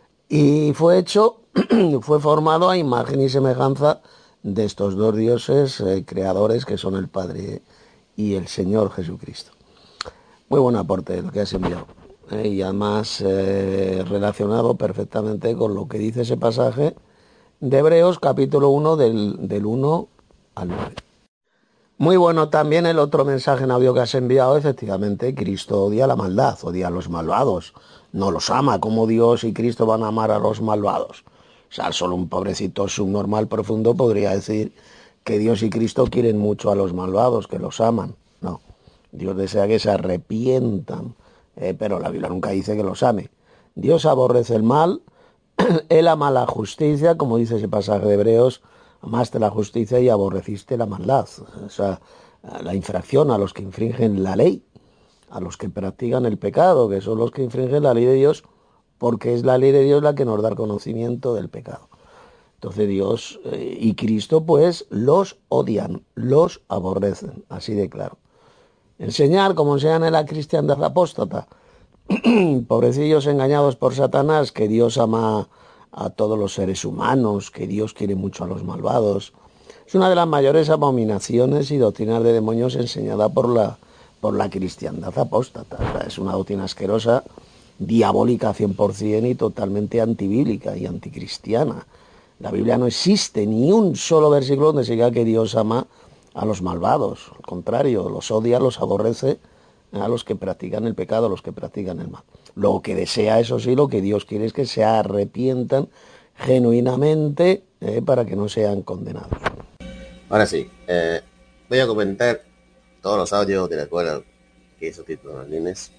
Y fue hecho, fue formado a imagen y semejanza de estos dos dioses eh, creadores que son el Padre y el Señor Jesucristo. Muy buen aporte el que has enviado. Eh, y además eh, relacionado perfectamente con lo que dice ese pasaje de Hebreos capítulo uno del, del uno al nueve. Muy bueno también el otro mensaje en audio que has enviado. Efectivamente, Cristo odia la maldad, odia a los malvados, no los ama. ¿Cómo Dios y Cristo van a amar a los malvados? O sea, solo un pobrecito subnormal profundo podría decir que Dios y Cristo quieren mucho a los malvados, que los aman. No, Dios desea que se arrepientan, eh, pero la Biblia nunca dice que los ame. Dios aborrece el mal, Él ama la justicia, como dice ese pasaje de Hebreos, amaste la justicia y aborreciste la maldad. O sea, la infracción a los que infringen la ley, a los que practican el pecado, que son los que infringen la ley de Dios, porque es la ley de Dios la que nos da el conocimiento del pecado. Entonces Dios eh, y Cristo pues los odian, los aborrecen, así de claro. Enseñar, como enseñan en la cristiandad apóstata, pobrecillos engañados por Satanás, que Dios ama a todos los seres humanos, que Dios quiere mucho a los malvados. Es una de las mayores abominaciones y doctrinas de demonios enseñada por la, por la cristiandad apóstata. O sea, es una doctrina asquerosa, diabólica cien por ciento y totalmente antibíblica y anticristiana. La Biblia no existe ni un solo versículo donde se diga que Dios ama a los malvados. Al contrario, los odia, los aborrece a los que practican el pecado, a los que practican el mal. Lo que desea, eso sí, lo que Dios quiere es que se arrepientan genuinamente eh, para que no sean condenados. Ahora sí, eh, voy a comentar todos los audios de la escuela que hizo Tito Martínez.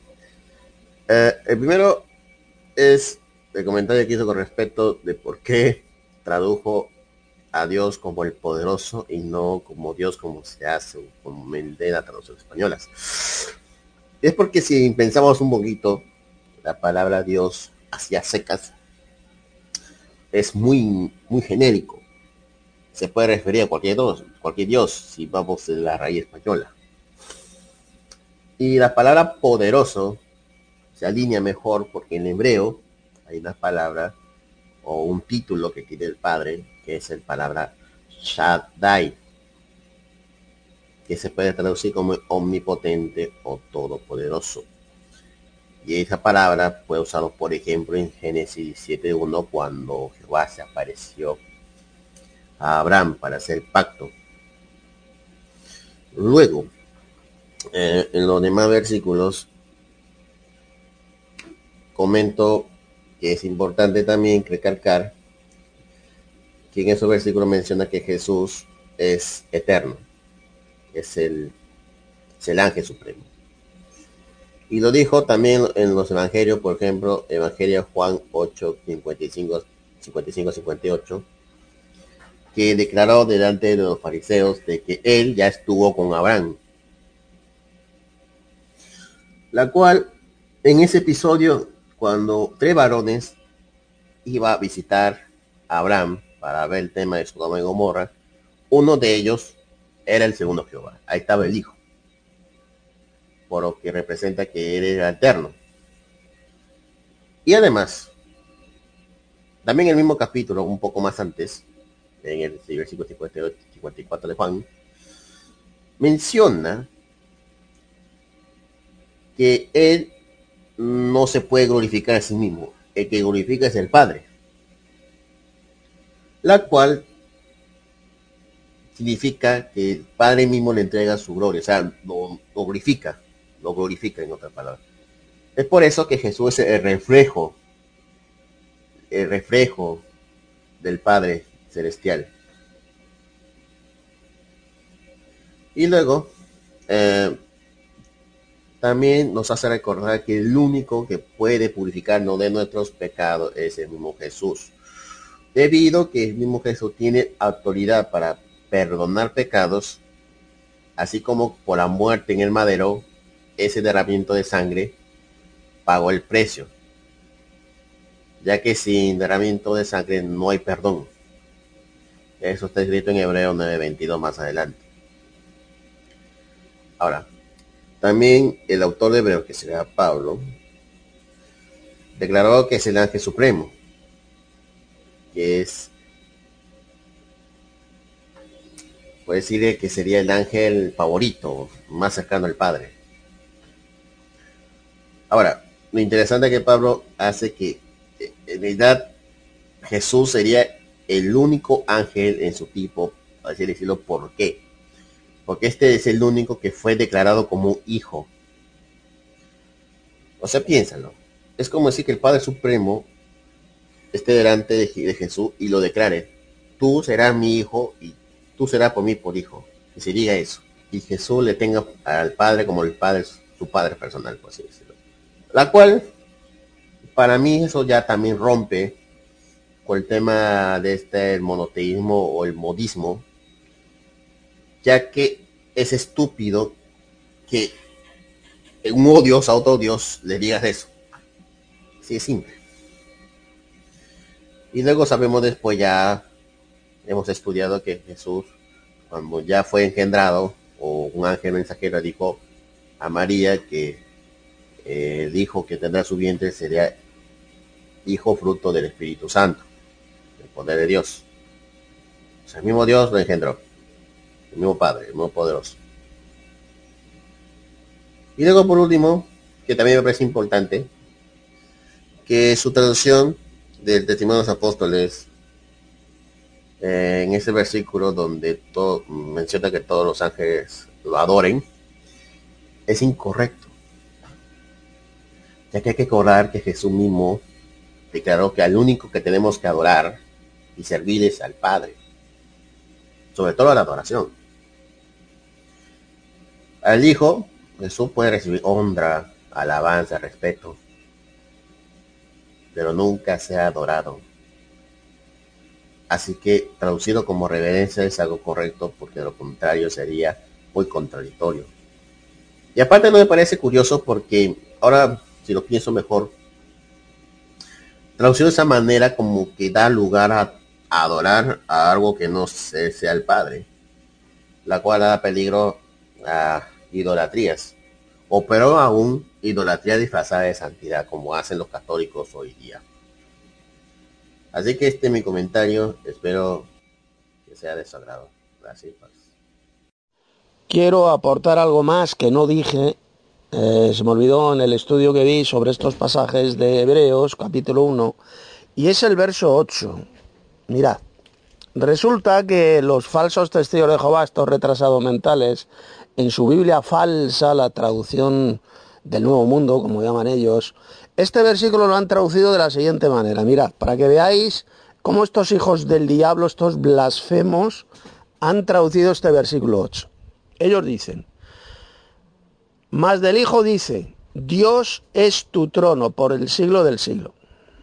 Eh, el primero es el comentario que hizo con respecto de por qué tradujo a Dios como el poderoso y no como Dios como se hace comúnmente en la traducción española. Es porque si pensamos un poquito, la palabra Dios hacia secas es muy, muy genérico. Se puede referir a cualquier Dios, cualquier Dios si vamos en la raíz española. Y la palabra poderoso se alinea mejor porque en hebreo hay una palabra o un título que tiene el Padre, que es la palabra Shaddai, que se puede traducir como omnipotente o todopoderoso. Y esa palabra fue usada, por ejemplo, en Génesis diecisiete uno, cuando Jehová se apareció a Abraham para hacer pacto. Luego, eh, en los demás versículos, comento que es importante también recalcar que en esos versículos menciona que Jesús es eterno, es el, es el ángel supremo. Y lo dijo también en los evangelios, por ejemplo, Evangelio Juan ocho, cincuenta y cinco, cincuenta y ocho, que declaró delante de los fariseos de que él ya estuvo con Abraham. La cual, en ese episodio, cuando tres varones iba a visitar a Abraham para ver el tema de Sodoma y Gomorra, uno de ellos era el segundo Jehová. Ahí estaba el hijo, por lo que representa que él era eterno. Y además, también en el mismo capítulo, un poco más antes, en el versículo cincuenta y ocho, cincuenta y cuatro de Juan, menciona que él no se puede glorificar a sí mismo. El que glorifica es el Padre, la cual significa que el Padre mismo le entrega su gloria, o sea, lo, lo glorifica, lo glorifica en otras palabras. Es por eso que Jesús es el reflejo, el reflejo del Padre celestial. Y luego, eh, también nos hace recordar que el único que puede purificarnos de nuestros pecados es el mismo Jesús. Debido a que el mismo Jesús tiene autoridad para perdonar pecados, así como por la muerte en el madero, ese derramamiento de sangre pagó el precio, ya que sin derramamiento de sangre no hay perdón. Eso está escrito en Hebreos nueve veintidós más adelante. Ahora, también el autor de Hebreos, que será Pablo, declaró que es el ángel supremo, que es, puede decir que sería el ángel favorito, más cercano al Padre. Ahora, lo interesante es que Pablo hace que, en realidad, Jesús sería el único ángel en su tipo, así decirlo. ¿Por qué? Porque este es el único que fue declarado como un hijo. O sea, piénsalo. Es como decir que el Padre Supremo esté delante de, de Jesús y lo declare: tú serás mi hijo y tú serás por mí por hijo. Y se diga eso. Y Jesús le tenga al Padre como el Padre, su Padre personal, por así decirlo. La cual, para mí, eso ya también rompe con el tema de este el monoteísmo o el modismo, ya que es estúpido que un dios a otro dios le digas eso. Sí, es simple. Y luego sabemos después, ya hemos estudiado que Jesús, cuando ya fue engendrado, o un ángel mensajero dijo a María que eh, el hijo que tendrá su vientre sería hijo fruto del Espíritu Santo, el poder de Dios. O sea, el mismo Dios lo engendró, el mismo Padre, el mismo poderoso. Y luego, por último, que también me parece importante, que su traducción del Testimonio de los Apóstoles, eh, en ese versículo donde todo, menciona que todos los ángeles lo adoren, es incorrecto, ya que hay que recordar que Jesús mismo declaró que al único que tenemos que adorar y servir es al Padre, sobre todo a la adoración. Al Hijo, Jesús puede recibir honra, alabanza, respeto, pero nunca sea adorado. Así que traducido como reverencia es algo correcto, porque de lo contrario sería muy contradictorio. Y aparte no me parece curioso porque ahora, si lo pienso mejor, traducido de esa manera como que da lugar a, a adorar a algo que no sea el Padre, la cual da peligro a idolatrías, o pero aún idolatría disfrazada de santidad, como hacen los católicos hoy día. Así que este es mi comentario, espero que sea de su agrado. Gracias. Quiero aportar algo más que no dije, eh, se me olvidó en el estudio que vi sobre estos pasajes de Hebreos, capítulo uno, y es el verso ocho. Mirad, resulta que los falsos testigos de Jehová, estos retrasados mentales, en su Biblia falsa, la traducción del Nuevo Mundo, como llaman ellos, este versículo lo han traducido de la siguiente manera. Mirad, para que veáis cómo estos hijos del diablo, estos blasfemos, han traducido este versículo ocho. Ellos dicen, mas del Hijo dice, Dios es tu trono por el siglo del siglo.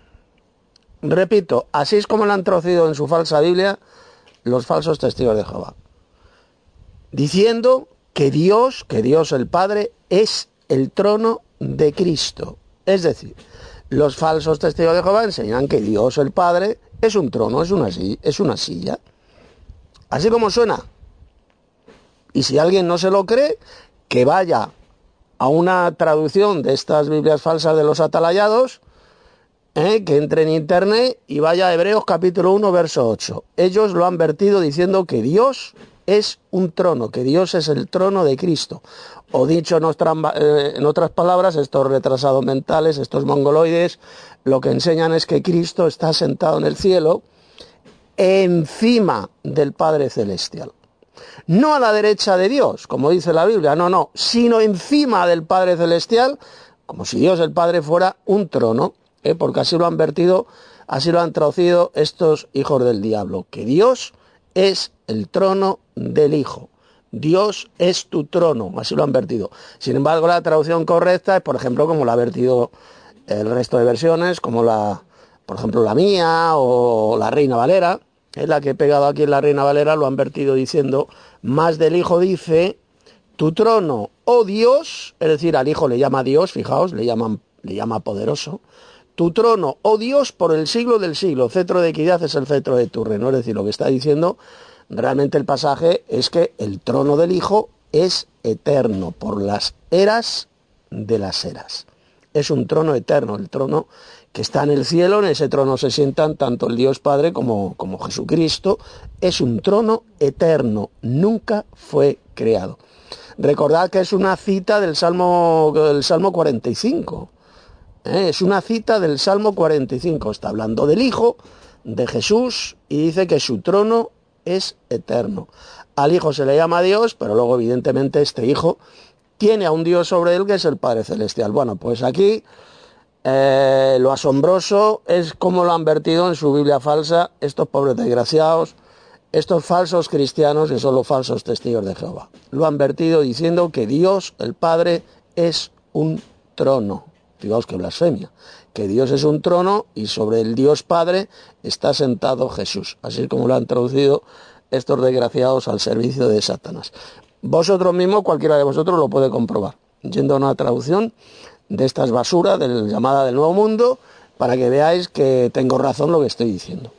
Repito, así es como lo han traducido en su falsa Biblia los falsos testigos de Jehová, diciendo que Dios, que Dios el Padre, es el trono de Cristo. Es decir, los falsos testigos de Jehová enseñan que Dios el Padre es un trono, es una, es una silla. Así como suena. Y si alguien no se lo cree, que vaya a una traducción de estas Biblias falsas de los atalayados, ¿eh? que entre en internet y vaya a Hebreos capítulo uno, verso ocho. Ellos lo han vertido diciendo que Dios es un trono, que Dios es el trono de Cristo. O dicho en otras, eh, en otras palabras, estos retrasados mentales, estos mongoloides, lo que enseñan es que Cristo está sentado en el cielo, encima del Padre Celestial. No a la derecha de Dios, como dice la Biblia, no, no, sino encima del Padre Celestial, como si Dios el Padre fuera un trono, ¿eh? porque así lo han vertido, así lo han traducido estos hijos del diablo, que Dios es el trono del Hijo. Dios es tu trono, así lo han vertido. Sin embargo, la traducción correcta es, por ejemplo, como la ha vertido el resto de versiones, como la, por ejemplo, la mía o la Reina Valera, es la que he pegado aquí en la Reina Valera, lo han vertido diciendo, más del Hijo dice, tu trono, oh Dios, es decir, al Hijo le llama Dios, fijaos, le, llaman, le llama poderoso, tu trono, oh Dios, por el siglo del siglo, cetro de equidad es el cetro de tu reino. Es decir, lo que está diciendo realmente el pasaje es que el trono del Hijo es eterno, por las eras de las eras. Es un trono eterno, el trono que está en el cielo, en ese trono se sientan tanto el Dios Padre como, como Jesucristo. Es un trono eterno, nunca fue creado. Recordad que es una cita del Salmo, del Salmo cuarenta y cinco. ¿Eh? Es una cita del Salmo cuarenta y cinco. Está hablando del Hijo, de Jesús, y dice que su trono es eterno. Al Hijo se le llama Dios, pero luego evidentemente este Hijo tiene a un Dios sobre él que es el Padre Celestial. Bueno, pues aquí eh, lo asombroso es cómo lo han vertido en su Biblia falsa estos pobres desgraciados, estos falsos cristianos que son los falsos testigos de Jehová. Lo han vertido diciendo que Dios, el Padre, es un trono. Fijaos qué blasfemia, que Dios es un trono y sobre el Dios Padre está sentado Jesús, así como lo han traducido estos desgraciados al servicio de Satanás. Vosotros mismos, cualquiera de vosotros lo puede comprobar, yendo a una traducción de estas basuras, de la llamada del Nuevo Mundo, para que veáis que tengo razón lo que estoy diciendo.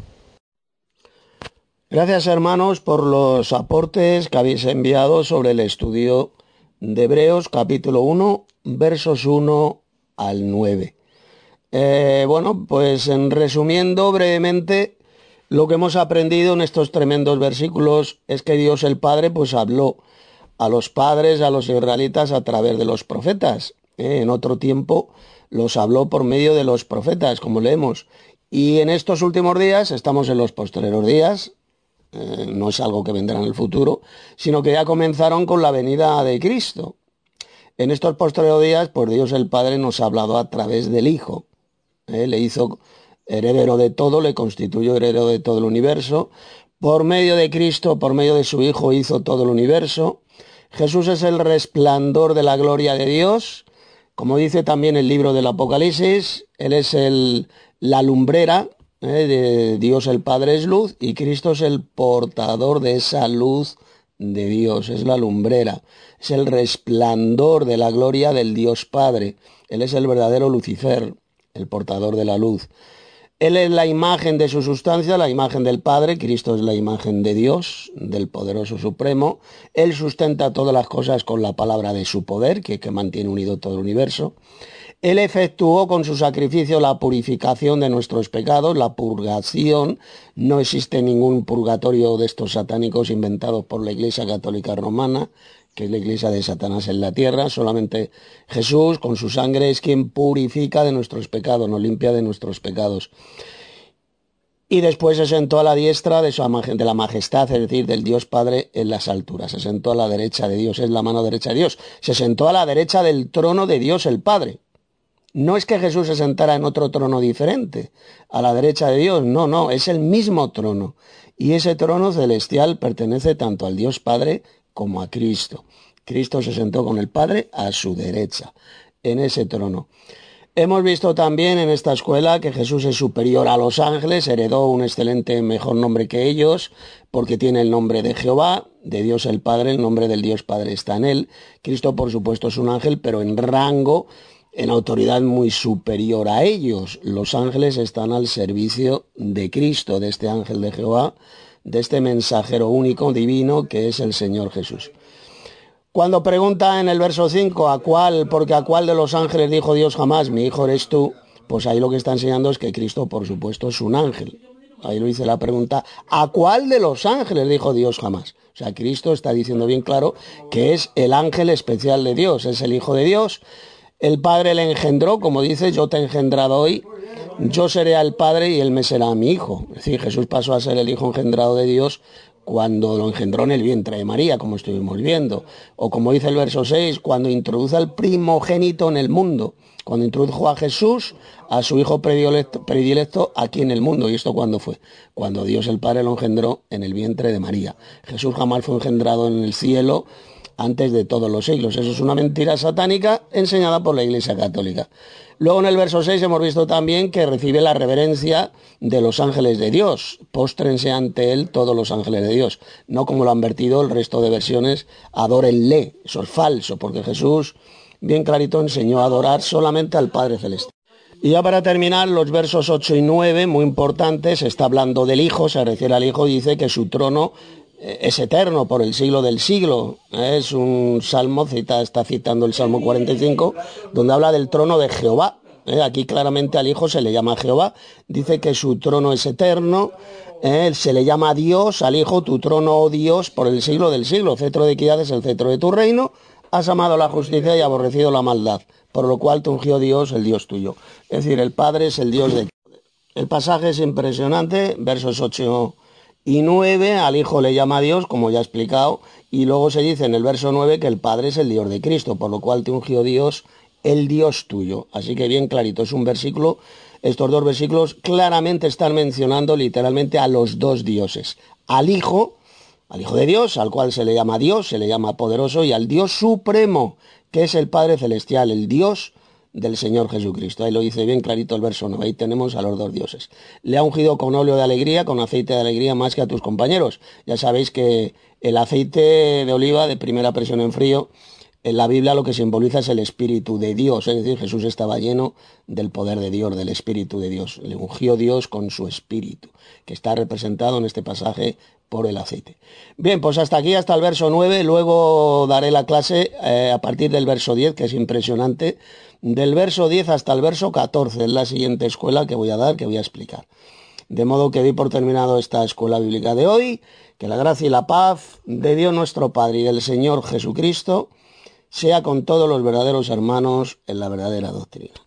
Gracias, hermanos, por los aportes que habéis enviado sobre el estudio de Hebreos, capítulo uno, versos uno al nueve. Eh, bueno, pues en resumiendo brevemente, lo que hemos aprendido en estos tremendos versículos es que Dios el Padre pues habló a los padres, a los israelitas a través de los profetas. Eh, en otro tiempo los habló por medio de los profetas, como leemos. Y en estos últimos días, estamos en los postreros días, eh, no es algo que vendrá en el futuro, sino que ya comenzaron con la venida de Cristo. En estos postreros días, pues Dios el Padre nos ha hablado a través del Hijo. ¿eh? Le hizo heredero de todo, le constituyó heredero de todo el universo. Por medio de Cristo, por medio de su Hijo, hizo todo el universo. Jesús es el resplandor de la gloria de Dios. Como dice también el libro del Apocalipsis, Él es el, la lumbrera, ¿eh? de Dios el Padre es luz, y Cristo es el portador de esa luz de Dios, es la lumbrera, es el resplandor de la gloria del Dios Padre. Él es el verdadero Lucifer, el portador de la luz. Él es la imagen de su sustancia, la imagen del Padre. Cristo es la imagen de Dios, del poderoso supremo. Él sustenta todas las cosas con la palabra de su poder, que, que mantiene unido todo el universo. Él efectuó con su sacrificio la purificación de nuestros pecados, la purgación. No existe ningún purgatorio de estos satánicos inventados por la Iglesia Católica Romana, que es la iglesia de Satanás en la tierra. Solamente Jesús, con su sangre, es quien purifica de nuestros pecados, nos limpia de nuestros pecados. Y después se sentó a la diestra de, su, de la majestad, es decir, del Dios Padre en las alturas. Se sentó a la derecha de Dios, es la mano derecha de Dios. Se sentó a la derecha del trono de Dios el Padre. No es que Jesús se sentara en otro trono diferente, a la derecha de Dios, no, no, es el mismo trono. Y ese trono celestial pertenece tanto al Dios Padre como a Cristo. Cristo se sentó con el Padre a su derecha, en ese trono. Hemos visto también en esta escuela que Jesús es superior a los ángeles, heredó un excelente mejor nombre que ellos, porque tiene el nombre de Jehová, de Dios el Padre, el nombre del Dios Padre está en él. Cristo, por supuesto, es un ángel, pero en rango, en autoridad muy superior a ellos. Los ángeles están al servicio de Cristo, de este ángel de Jehová, de este mensajero único, divino, que es el Señor Jesús. Cuando pregunta en el verso cinco, ¿a cuál? Porque a cuál de los ángeles dijo Dios jamás, mi hijo eres tú, pues ahí lo que está enseñando es que Cristo, por supuesto, es un ángel. Ahí lo dice la pregunta, ¿a cuál de los ángeles dijo Dios jamás? O sea, Cristo está diciendo bien claro que es el ángel especial de Dios, es el Hijo de Dios. El Padre le engendró, como dice, yo te he engendrado hoy, yo seré al Padre y él me será mi hijo. Es decir, Jesús pasó a ser el Hijo engendrado de Dios cuando lo engendró en el vientre de María, como estuvimos viendo. O como dice el verso seis, cuando introduce al primogénito en el mundo. Cuando introdujo a Jesús, a su Hijo predilecto, predilecto aquí en el mundo. ¿Y esto cuándo fue? Cuando Dios el Padre lo engendró en el vientre de María. Jesús jamás fue engendrado en el cielo antes de todos los siglos. Eso es una mentira satánica enseñada por la Iglesia Católica. Luego en el verso seis hemos visto también que recibe la reverencia de los ángeles de Dios. Póstrense ante él todos los ángeles de Dios. No como lo han vertido el resto de versiones, adórenle. Eso es falso, porque Jesús bien clarito enseñó a adorar solamente al Padre Celestial. Y ya para terminar, los versos ocho y nueve, muy importantes, está hablando del Hijo, se refiere al Hijo y dice que su trono es eterno por el siglo del siglo. Es un salmo, cita, está citando el Salmo cuarenta y cinco, donde habla del trono de Jehová. Aquí claramente al Hijo se le llama Jehová. Dice que su trono es eterno. Eh, se le llama Dios al Hijo, tu trono, oh Dios, por el siglo del siglo. Cetro de equidad es el cetro de tu reino. Has amado la justicia y aborrecido la maldad, por lo cual te ungió Dios, el Dios tuyo. Es decir, el Padre es el Dios de... El pasaje es impresionante, versos ocho y nueve, al Hijo le llama Dios, como ya he explicado, y luego se dice en el verso nueve que el Padre es el Dios de Cristo, por lo cual te ungió Dios, el Dios tuyo. Así que bien clarito, es un versículo, estos dos versículos claramente están mencionando literalmente a los dos dioses, al Hijo, al Hijo de Dios, al cual se le llama Dios, se le llama poderoso, y al Dios supremo, que es el Padre Celestial, el Dios del Señor Jesucristo. Ahí lo dice bien clarito el verso nueve. Ahí tenemos a los dos dioses. Le ha ungido con óleo de alegría, con aceite de alegría más que a tus compañeros. Ya sabéis que el aceite de oliva de primera presión en frío, en la Biblia lo que simboliza es el Espíritu de Dios. Es decir, Jesús estaba lleno del poder de Dios, del Espíritu de Dios. Le ungió Dios con su Espíritu, que está representado en este pasaje por el aceite. Bien, pues hasta aquí, hasta el verso nueve. Luego daré la clase eh, a partir del verso diez, que es impresionante. Del verso diez hasta el verso catorce es la siguiente escuela que voy a dar, que voy a explicar. De modo que doy por terminado esta escuela bíblica de hoy. Que la gracia y la paz de Dios nuestro Padre y del Señor Jesucristo sea con todos los verdaderos hermanos en la verdadera doctrina.